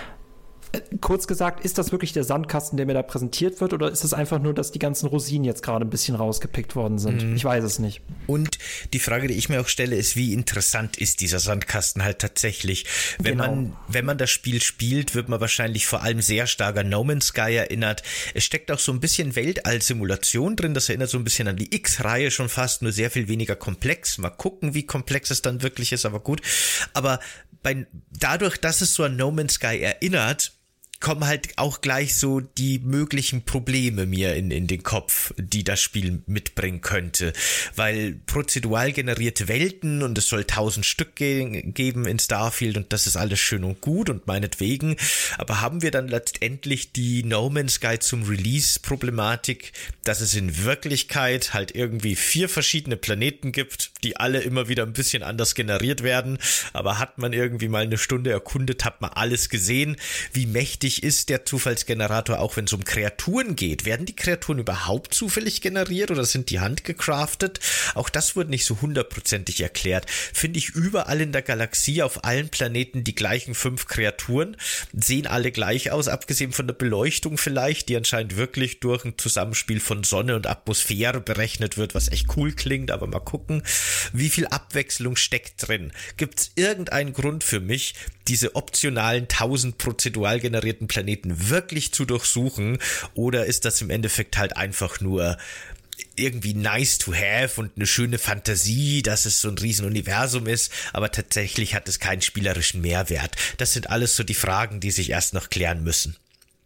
Kurz gesagt, ist das wirklich der Sandkasten, der mir da präsentiert wird, oder ist es einfach nur, dass die ganzen Rosinen jetzt gerade ein bisschen rausgepickt worden sind? Ich weiß es nicht. Und die Frage, die ich mir auch stelle, ist, wie interessant ist dieser Sandkasten halt tatsächlich? Wenn man das Spiel spielt, wird man wahrscheinlich vor allem sehr stark an No Man's Sky erinnert. Es steckt auch so ein bisschen Weltall-Simulation drin, das erinnert so ein bisschen an die X-Reihe schon fast, nur sehr viel weniger komplex. Mal gucken, wie komplex es dann wirklich ist, aber gut. Aber dadurch, dass es so an No Man's Sky erinnert, kommen halt auch gleich so die möglichen Probleme mir in den Kopf, die das Spiel mitbringen könnte, weil prozedural generierte Welten und es soll 1000 Stück geben in Starfield und das ist alles schön und gut und meinetwegen, aber haben wir dann letztendlich die No Man's Sky zum Release-Problematik, dass es in Wirklichkeit halt irgendwie 4 verschiedene Planeten gibt, die alle immer wieder ein bisschen anders generiert werden, aber hat man irgendwie mal eine Stunde erkundet, hat man alles gesehen, wie mächtig ist der Zufallsgenerator, auch wenn es um Kreaturen geht. Werden die Kreaturen überhaupt zufällig generiert oder sind die handgecraftet? Auch das wurde nicht so 100%ig erklärt. Finde ich überall in der Galaxie, auf allen Planeten die gleichen 5 Kreaturen, sehen alle gleich aus, abgesehen von der Beleuchtung vielleicht, die anscheinend wirklich durch ein Zusammenspiel von Sonne und Atmosphäre berechnet wird, was echt cool klingt, aber mal gucken, wie viel Abwechslung steckt drin. Gibt es irgendeinen Grund für mich, diese optionalen 1000 prozedural generierten Planeten wirklich zu durchsuchen, oder ist das im Endeffekt halt einfach nur irgendwie nice to have und eine schöne Fantasie, dass es so ein Riesenuniversum ist, aber tatsächlich hat es keinen spielerischen Mehrwert? Das sind alles so die Fragen, die sich erst noch klären müssen.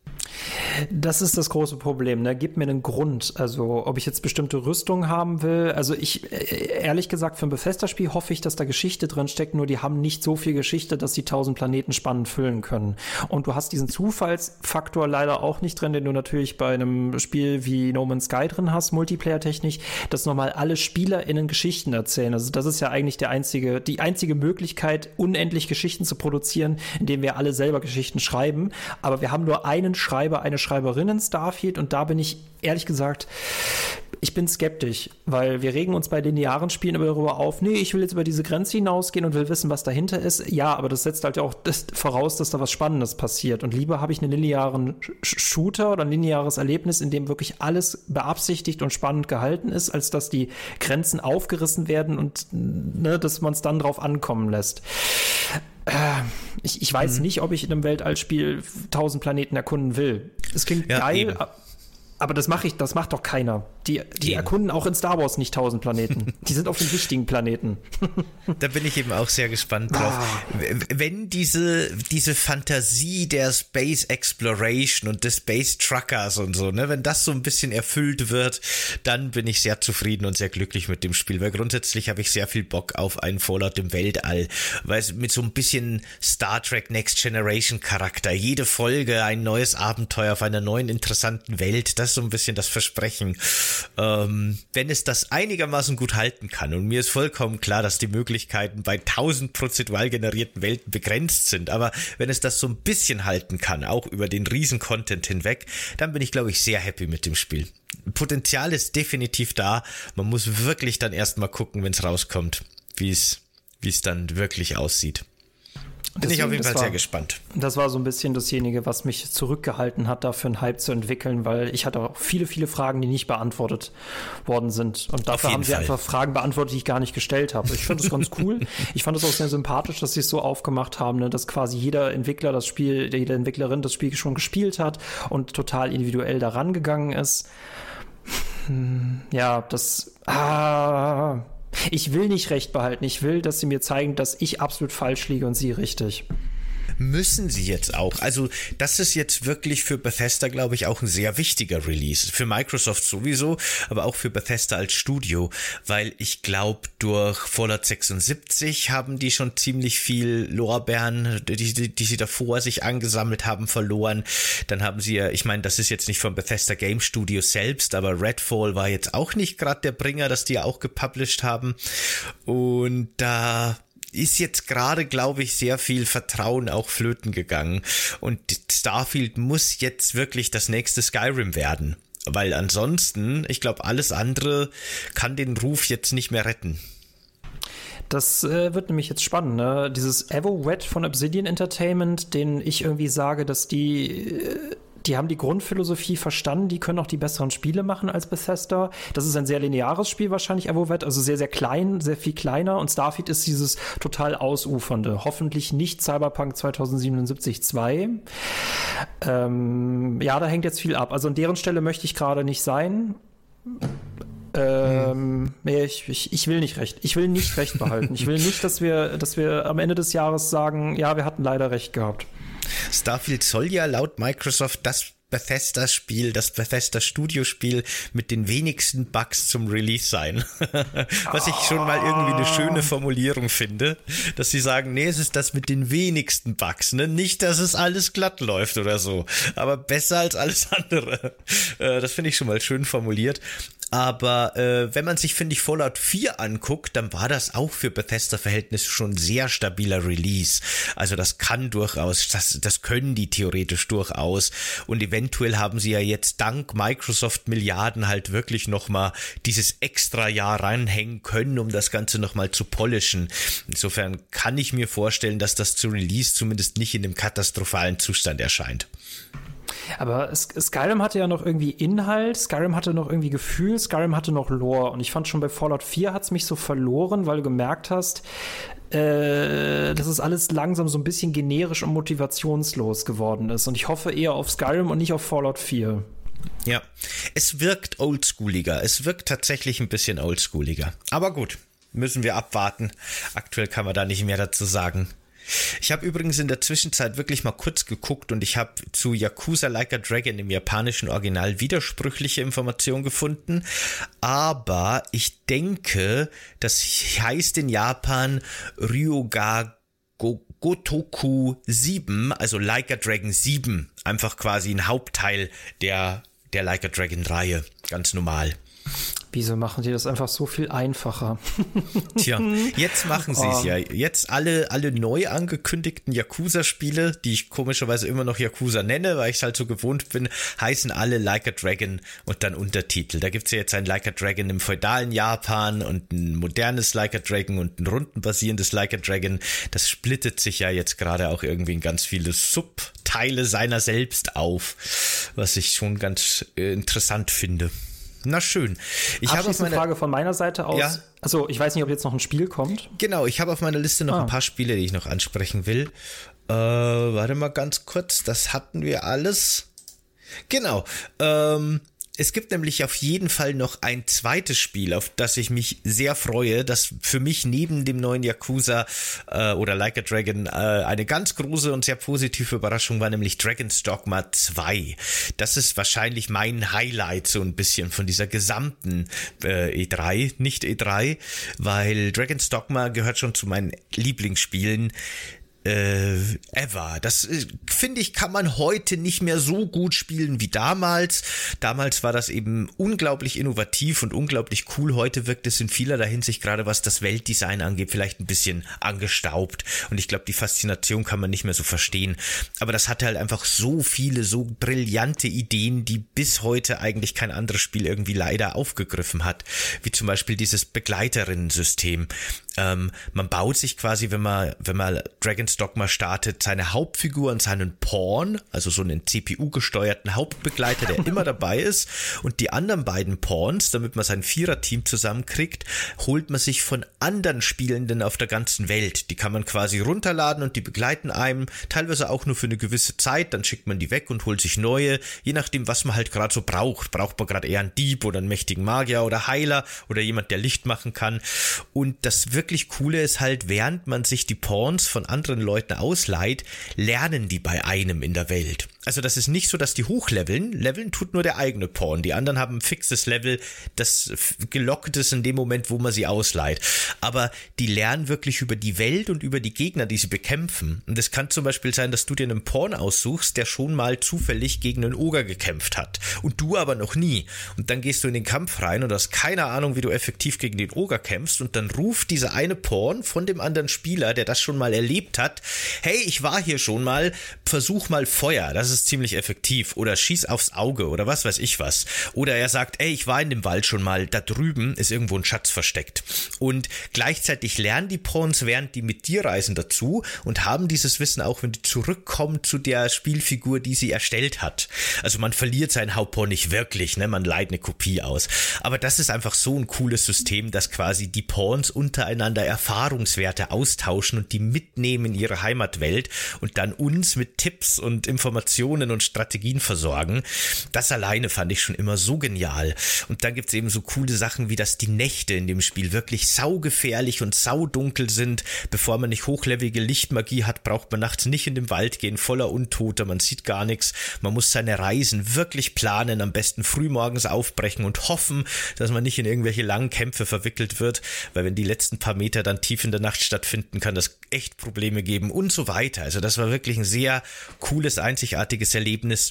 Das ist das große Problem, ne? Gib mir einen Grund, also ob ich jetzt bestimmte Rüstungen haben will, also ich, ehrlich gesagt, für ein Bethesda-Spiel hoffe ich, dass da Geschichte drin steckt, nur die haben nicht so viel Geschichte, dass sie 1000 Planeten spannend füllen können. Und du hast diesen Zufallsfaktor leider auch nicht drin, den du natürlich bei einem Spiel wie No Man's Sky drin hast, Multiplayer-technisch, dass nochmal alle SpielerInnen Geschichten erzählen. Also das ist ja eigentlich die einzige Möglichkeit, unendlich Geschichten zu produzieren, indem wir alle selber Geschichten schreiben, aber wir haben nur einen Schreiber, eine Schreiberin in Starfield und da bin ich, ehrlich gesagt, ich bin skeptisch, weil wir regen uns bei linearen Spielen immer darüber auf, nee, ich will jetzt über diese Grenze hinausgehen und will wissen, was dahinter ist. Ja, aber das setzt halt auch voraus, dass da was Spannendes passiert und lieber habe ich einen linearen Shooter oder ein lineares Erlebnis, in dem wirklich alles beabsichtigt und spannend gehalten ist, als dass die Grenzen aufgerissen werden und dass man es dann drauf ankommen lässt. Ich weiß nicht, ob ich in einem Weltallspiel 1000 Planeten erkunden will. Es klingt geil, eben. Aber das macht doch keiner. Die erkunden auch in Star Wars nicht 1000 Planeten. Die sind auf den wichtigen Planeten. Da bin ich eben auch sehr gespannt drauf. Wenn diese Fantasie der Space Exploration und des Space Truckers und so, ne, wenn das so ein bisschen erfüllt wird, dann bin ich sehr zufrieden und sehr glücklich mit dem Spiel, weil grundsätzlich habe ich sehr viel Bock auf einen Fallout im Weltall, weil es mit so ein bisschen Star Trek Next Generation Charakter, jede Folge ein neues Abenteuer auf einer neuen interessanten Welt, das ist so ein bisschen das Versprechen. Wenn es das einigermaßen gut halten kann, und mir ist vollkommen klar, dass die Möglichkeiten bei 1000 prozedural generierten Welten begrenzt sind, aber wenn es das so ein bisschen halten kann, auch über den riesen Content hinweg, dann bin ich, glaube ich, sehr happy mit dem Spiel. Potenzial ist definitiv da. Man muss wirklich dann erstmal gucken, wenn es rauskommt, wie es dann wirklich aussieht. Bin ich auf jeden Fall sehr gespannt. Das war so ein bisschen dasjenige, was mich zurückgehalten hat, dafür einen Hype zu entwickeln, weil ich hatte auch viele, viele Fragen, die nicht beantwortet worden sind. Und dafür haben sie einfach Fragen beantwortet, die ich gar nicht gestellt habe. Ich fand das ganz cool. Ich fand es auch sehr sympathisch, dass sie es so aufgemacht haben, ne, dass quasi jede Entwicklerin das Spiel schon gespielt hat und total individuell daran gegangen ist. Ja, ich will nicht recht behalten. Ich will, dass sie mir zeigen, dass ich absolut falsch liege und sie richtig. Müssen sie jetzt auch. Also das ist jetzt wirklich für Bethesda, glaube ich, auch ein sehr wichtiger Release. Für Microsoft sowieso, aber auch für Bethesda als Studio, weil ich glaube, durch Fallout 76 haben die schon ziemlich viel Lorbeeren, die sie davor sich angesammelt haben, verloren. Dann haben sie ja, ich meine, das ist jetzt nicht vom Bethesda Game Studio selbst, aber Redfall war jetzt auch nicht gerade der Bringer, dass die ja auch gepublished haben. Und da ist jetzt gerade, glaube ich, sehr viel Vertrauen auch flöten gegangen. Und Starfield muss jetzt wirklich das nächste Skyrim werden. Weil ansonsten, ich glaube, alles andere kann den Ruf jetzt nicht mehr retten. Das wird nämlich jetzt spannend, ne? Dieses EvoRed von Obsidian Entertainment, den ich irgendwie sage, dass die haben die Grundphilosophie verstanden, die können auch die besseren Spiele machen als Bethesda. Das ist ein sehr lineares Spiel wahrscheinlich, EvoRed, also sehr, sehr klein, sehr viel kleiner, und Starfield ist dieses total ausufernde. Hoffentlich nicht Cyberpunk 2077 2. Ja, da hängt jetzt viel ab. Also an deren Stelle möchte ich gerade nicht sein. Ich will nicht recht. Ich will nicht recht behalten. Ich will nicht, dass wir am Ende des Jahres sagen, ja, wir hatten leider recht gehabt. Starfield soll ja laut Microsoft das Bethesda-Studio-Spiel mit den wenigsten Bugs zum Release sein. Was ich schon mal irgendwie eine schöne Formulierung finde, dass sie sagen, nee, es ist das mit den wenigsten Bugs, ne? Nicht, dass es alles glatt läuft oder so, aber besser als alles andere. Das finde ich schon mal schön formuliert. Aber wenn man sich, finde ich, Fallout 4 anguckt, dann war das auch für Bethesda-Verhältnisse schon ein sehr stabiler Release. Also das kann durchaus, das können die theoretisch durchaus. Und eventuell haben sie ja jetzt dank Microsoft Milliarden halt wirklich nochmal dieses extra Jahr ranhängen können, um das Ganze nochmal zu polischen. Insofern kann ich mir vorstellen, dass das zu Release zumindest nicht in dem katastrophalen Zustand erscheint. Aber Skyrim hatte ja noch irgendwie Inhalt, Skyrim hatte noch irgendwie Gefühl, Skyrim hatte noch Lore. Und ich fand schon bei Fallout 4 hat es mich so verloren, weil du gemerkt hast, dass es alles langsam so ein bisschen generisch und motivationslos geworden ist. Und ich hoffe eher auf Skyrim und nicht auf Fallout 4. Ja, es wirkt oldschooliger. Es wirkt tatsächlich ein bisschen oldschooliger. Aber gut, müssen wir abwarten. Aktuell kann man da nicht mehr dazu sagen. Ich habe übrigens in der Zwischenzeit wirklich mal kurz geguckt und ich habe zu Yakuza Like a Dragon im japanischen Original widersprüchliche Informationen gefunden, aber ich denke, das heißt in Japan Ryuga Gotoku 7, also Like a Dragon 7, einfach quasi ein Hauptteil der Like a Dragon Reihe, ganz normal. Wieso machen die das einfach so viel einfacher? Tja, jetzt machen sie es ja. Jetzt alle neu angekündigten Yakuza-Spiele, die ich komischerweise immer noch Yakuza nenne, weil ich es halt so gewohnt bin, heißen alle Like a Dragon und dann Untertitel. Da gibt's ja jetzt ein Like a Dragon im feudalen Japan und ein modernes Like a Dragon und ein rundenbasierendes Like a Dragon. Das splittet sich ja jetzt gerade auch irgendwie in ganz viele Subteile seiner selbst auf, was ich schon ganz interessant finde. Na schön. Ich habe eine Frage von meiner Seite aus. Ja? Also ich weiß nicht, ob jetzt noch ein Spiel kommt. Genau, ich habe auf meiner Liste noch ein paar Spiele, die ich noch ansprechen will. Warte mal ganz kurz, das hatten wir alles. Genau, es gibt nämlich auf jeden Fall noch ein zweites Spiel, auf das ich mich sehr freue, das für mich neben dem neuen Yakuza oder Like a Dragon eine ganz große und sehr positive Überraschung war, nämlich Dragon's Dogma 2. Das ist wahrscheinlich mein Highlight so ein bisschen von dieser gesamten E3, nicht E3, weil Dragon's Dogma gehört schon zu meinen Lieblingsspielen. ever. Das finde ich, kann man heute nicht mehr so gut spielen wie damals. Damals war das eben unglaublich innovativ und unglaublich cool. Heute wirkt es in vielerlei Hinsicht, gerade was das Weltdesign angeht, vielleicht ein bisschen angestaubt. Und ich glaube, die Faszination kann man nicht mehr so verstehen. Aber das hatte halt einfach so viele, so brillante Ideen, die bis heute eigentlich kein anderes Spiel irgendwie leider aufgegriffen hat. Wie zum Beispiel dieses Begleiterinnen-System. Man baut sich quasi, wenn man Dragon's Dogma startet, seine Hauptfigur und seinen Pawn, also so einen CPU-gesteuerten Hauptbegleiter, der immer dabei ist, und die anderen beiden Pawns, damit man sein Vierer-Team zusammenkriegt, holt man sich von anderen Spielenden auf der ganzen Welt. Die kann man quasi runterladen und die begleiten einem, teilweise auch nur für eine gewisse Zeit, dann schickt man die weg und holt sich neue, je nachdem, was man halt gerade so braucht. Braucht man gerade eher einen Dieb oder einen mächtigen Magier oder Heiler oder jemand, der Licht machen kann. Und das wirklich Coole ist halt, während man sich die Pawns von anderen Leuten ausleiht, lernen die bei einem in der Welt. Also das ist nicht so, dass die hochleveln. Leveln tut nur der eigene Pawn. Die anderen haben ein fixes Level, das gelockt ist in dem Moment, wo man sie ausleiht. Aber die lernen wirklich über die Welt und über die Gegner, die sie bekämpfen. Und es kann zum Beispiel sein, dass du dir einen Pawn aussuchst, der schon mal zufällig gegen einen Oger gekämpft hat. Und du aber noch nie. Und dann gehst du in den Kampf rein und hast keine Ahnung, wie du effektiv gegen den Oger kämpfst. Und dann ruft dieser eine Pawn von dem anderen Spieler, der das schon mal erlebt hat, hey, ich war hier schon mal, versuch mal Feuer, das ist ziemlich effektiv, oder schieß aufs Auge oder was weiß ich was. Oder er sagt, ey, ich war in dem Wald schon mal, da drüben ist irgendwo ein Schatz versteckt. Und gleichzeitig lernen die Pawns, während die mit dir reisen, dazu und haben dieses Wissen auch, wenn die zurückkommen zu der Spielfigur, die sie erstellt hat. Also man verliert seinen Hauptpawn nicht wirklich, ne? Man leiht eine Kopie aus. Aber das ist einfach so ein cooles System, dass quasi die Pawns untereinander Erfahrungswerte austauschen und die mitnehmen in ihre Heimatwelt und dann uns mit Tipps und Informationen und Strategien versorgen. Das alleine fand ich schon immer so genial. Und dann gibt's eben so coole Sachen, wie dass die Nächte in dem Spiel wirklich saugefährlich und saudunkel sind. Bevor man nicht hochlevelige Lichtmagie hat, braucht man nachts nicht in den Wald gehen, voller Untoter, man sieht gar nichts. Man muss seine Reisen wirklich planen, am besten frühmorgens aufbrechen und hoffen, dass man nicht in irgendwelche langen Kämpfe verwickelt wird, weil wenn die letzten paar Meter dann tief in der Nacht stattfinden, kann das echt Probleme geben und so weiter. Also das war wirklich ein sehr cooles, einzigartiges Erlebnis.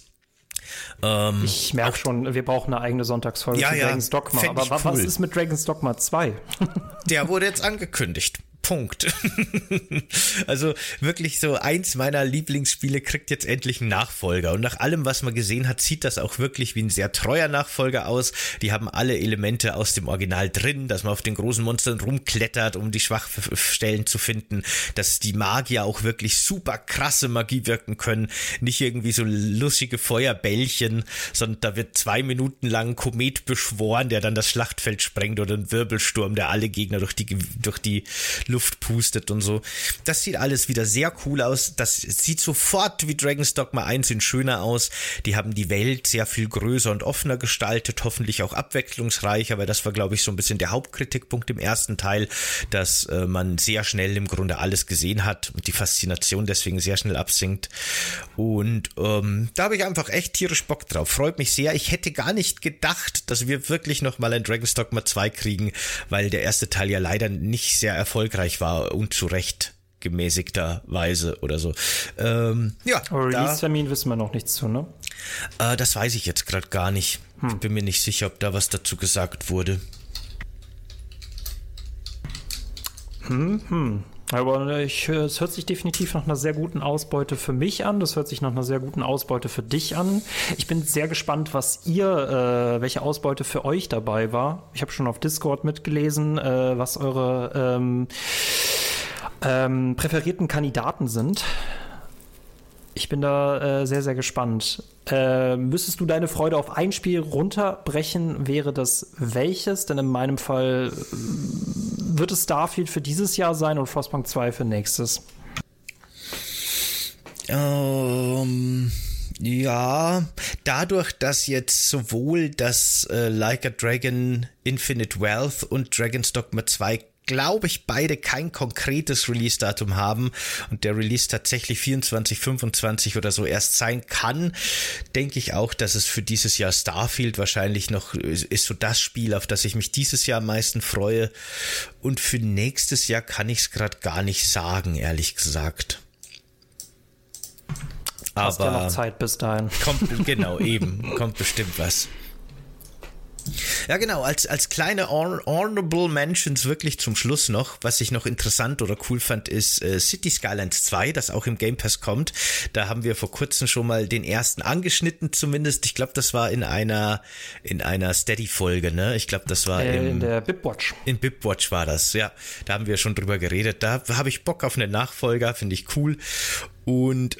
Ich merke schon, wir brauchen eine eigene Sonntagsfolge für Dragon's Dogma. Aber was ist mit Dragon's Dogma 2? Der wurde jetzt angekündigt. Punkt. Also wirklich so eins meiner Lieblingsspiele kriegt jetzt endlich einen Nachfolger. Und nach allem, was man gesehen hat, sieht das auch wirklich wie ein sehr treuer Nachfolger aus. Die haben alle Elemente aus dem Original drin, dass man auf den großen Monstern rumklettert, um die Schwachstellen zu finden, dass die Magier auch wirklich super krasse Magie wirken können. Nicht irgendwie so lustige Feuerbällchen, sondern da wird 2 Minuten lang ein Komet beschworen, der dann das Schlachtfeld sprengt, oder ein Wirbelsturm, der alle Gegner durch die Luft pustet und so. Das sieht alles wieder sehr cool aus. Das sieht sofort wie Dragon's Dogma 1 in schöner aus. Die haben die Welt sehr viel größer und offener gestaltet, hoffentlich auch abwechslungsreicher, weil das war, glaube ich, so ein bisschen der Hauptkritikpunkt im ersten Teil, dass man sehr schnell im Grunde alles gesehen hat und die Faszination deswegen sehr schnell absinkt. Und da habe ich einfach echt tierisch Bock drauf. Freut mich sehr. Ich hätte gar nicht gedacht, dass wir wirklich nochmal ein Dragon's Dogma 2 kriegen, weil der erste Teil ja leider nicht sehr erfolgreich war und zu Recht gemäßigterweise oder so. Aber Release-Termin wissen wir noch nichts zu, ne? Das weiß ich jetzt gerade gar nicht. Ich bin mir nicht sicher, ob da was dazu gesagt wurde. Aber es hört sich definitiv nach einer sehr guten Ausbeute für mich an. Das hört sich nach einer sehr guten Ausbeute für dich an. Ich bin sehr gespannt, welche Ausbeute für euch dabei war. Ich habe schon auf Discord mitgelesen, was eure präferierten Kandidaten sind. Ich bin da sehr, sehr gespannt. Müsstest du deine Freude auf ein Spiel runterbrechen, wäre das welches? Denn in meinem Fall wird es Starfield für dieses Jahr sein und Frostpunk 2 für nächstes. Ja, dadurch, dass jetzt sowohl das Like a Dragon Infinite Wealth und Dragon's Dogma 2, glaube ich, beide kein konkretes Release-Datum haben und der Release tatsächlich 24, 25 oder so erst sein kann, denke ich auch, dass es für dieses Jahr Starfield wahrscheinlich noch ist, so das Spiel, auf das ich mich dieses Jahr am meisten freue. Und für nächstes Jahr kann ich es gerade gar nicht sagen, ehrlich gesagt. Hast ja noch Zeit bis dahin. Kommt bestimmt was. Ja, genau, als kleine Honorable Mentions wirklich zum Schluss noch, was ich noch interessant oder cool fand, ist City Skylines 2, das auch im Game Pass kommt. Da haben wir vor kurzem schon mal den ersten angeschnitten zumindest. Ich glaube, das war in einer Steady-Folge, ne? Ich glaube, das war in der Bipwatch. In Bipwatch war das, ja. Da haben wir schon drüber geredet. Da habe ich Bock auf einen Nachfolger, finde ich cool. Und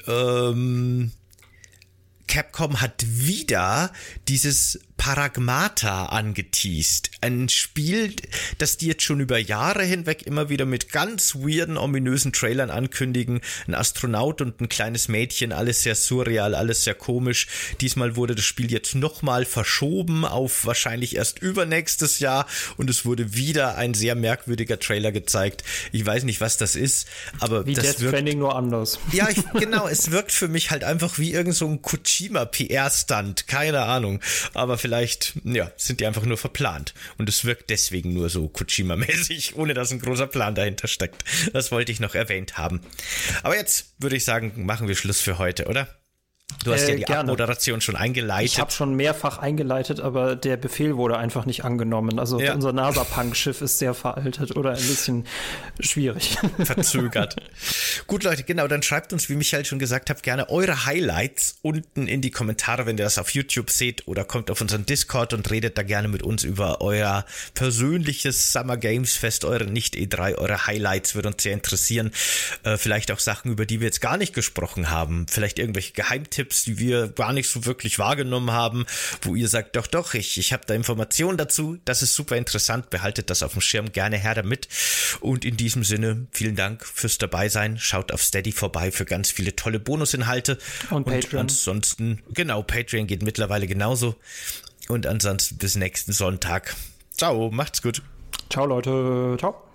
Capcom hat wieder dieses Paragmata angeteast. Ein Spiel, das die jetzt schon über Jahre hinweg immer wieder mit ganz weirden, ominösen Trailern ankündigen. Ein Astronaut und ein kleines Mädchen, alles sehr surreal, alles sehr komisch. Diesmal wurde das Spiel jetzt nochmal verschoben auf wahrscheinlich erst übernächstes Jahr und es wurde wieder ein sehr merkwürdiger Trailer gezeigt. Ich weiß nicht, was das ist, aber wie das Death Stranding nur anders. Ja, genau, es wirkt für mich halt einfach wie irgend so ein Kojima-PR-Stunt, keine Ahnung, aber vielleicht, ja, sind die einfach nur verplant und es wirkt deswegen nur so Kojima-mäßig, ohne dass ein großer Plan dahinter steckt. Das wollte ich noch erwähnt haben. Aber jetzt würde ich sagen, machen wir Schluss für heute, oder? Du hast ja die Abmoderation schon eingeleitet. Ich habe schon mehrfach eingeleitet, aber der Befehl wurde einfach nicht angenommen. Also unser NASA-Punk-Schiff ist sehr veraltet oder ein bisschen schwierig. Verzögert. Gut, Leute, genau, dann schreibt uns, wie Michael schon gesagt hat, gerne eure Highlights unten in die Kommentare, wenn ihr das auf YouTube seht, oder kommt auf unseren Discord und redet da gerne mit uns über euer persönliches Summer Games Fest, eure Nicht-E3, eure Highlights, würde uns sehr interessieren. Vielleicht auch Sachen, über die wir jetzt gar nicht gesprochen haben. Vielleicht irgendwelche Geheimtipps, die wir gar nicht so wirklich wahrgenommen haben, wo ihr sagt, doch, ich habe da Informationen dazu, das ist super interessant, behaltet das auf dem Schirm, gerne her damit. Und in diesem Sinne, vielen Dank fürs Dabeisein, schaut auf Steady vorbei für ganz viele tolle Bonusinhalte. Und Patreon. Ansonsten, genau, Patreon geht mittlerweile genauso. Und ansonsten bis nächsten Sonntag. Ciao, macht's gut. Ciao, Leute. Ciao.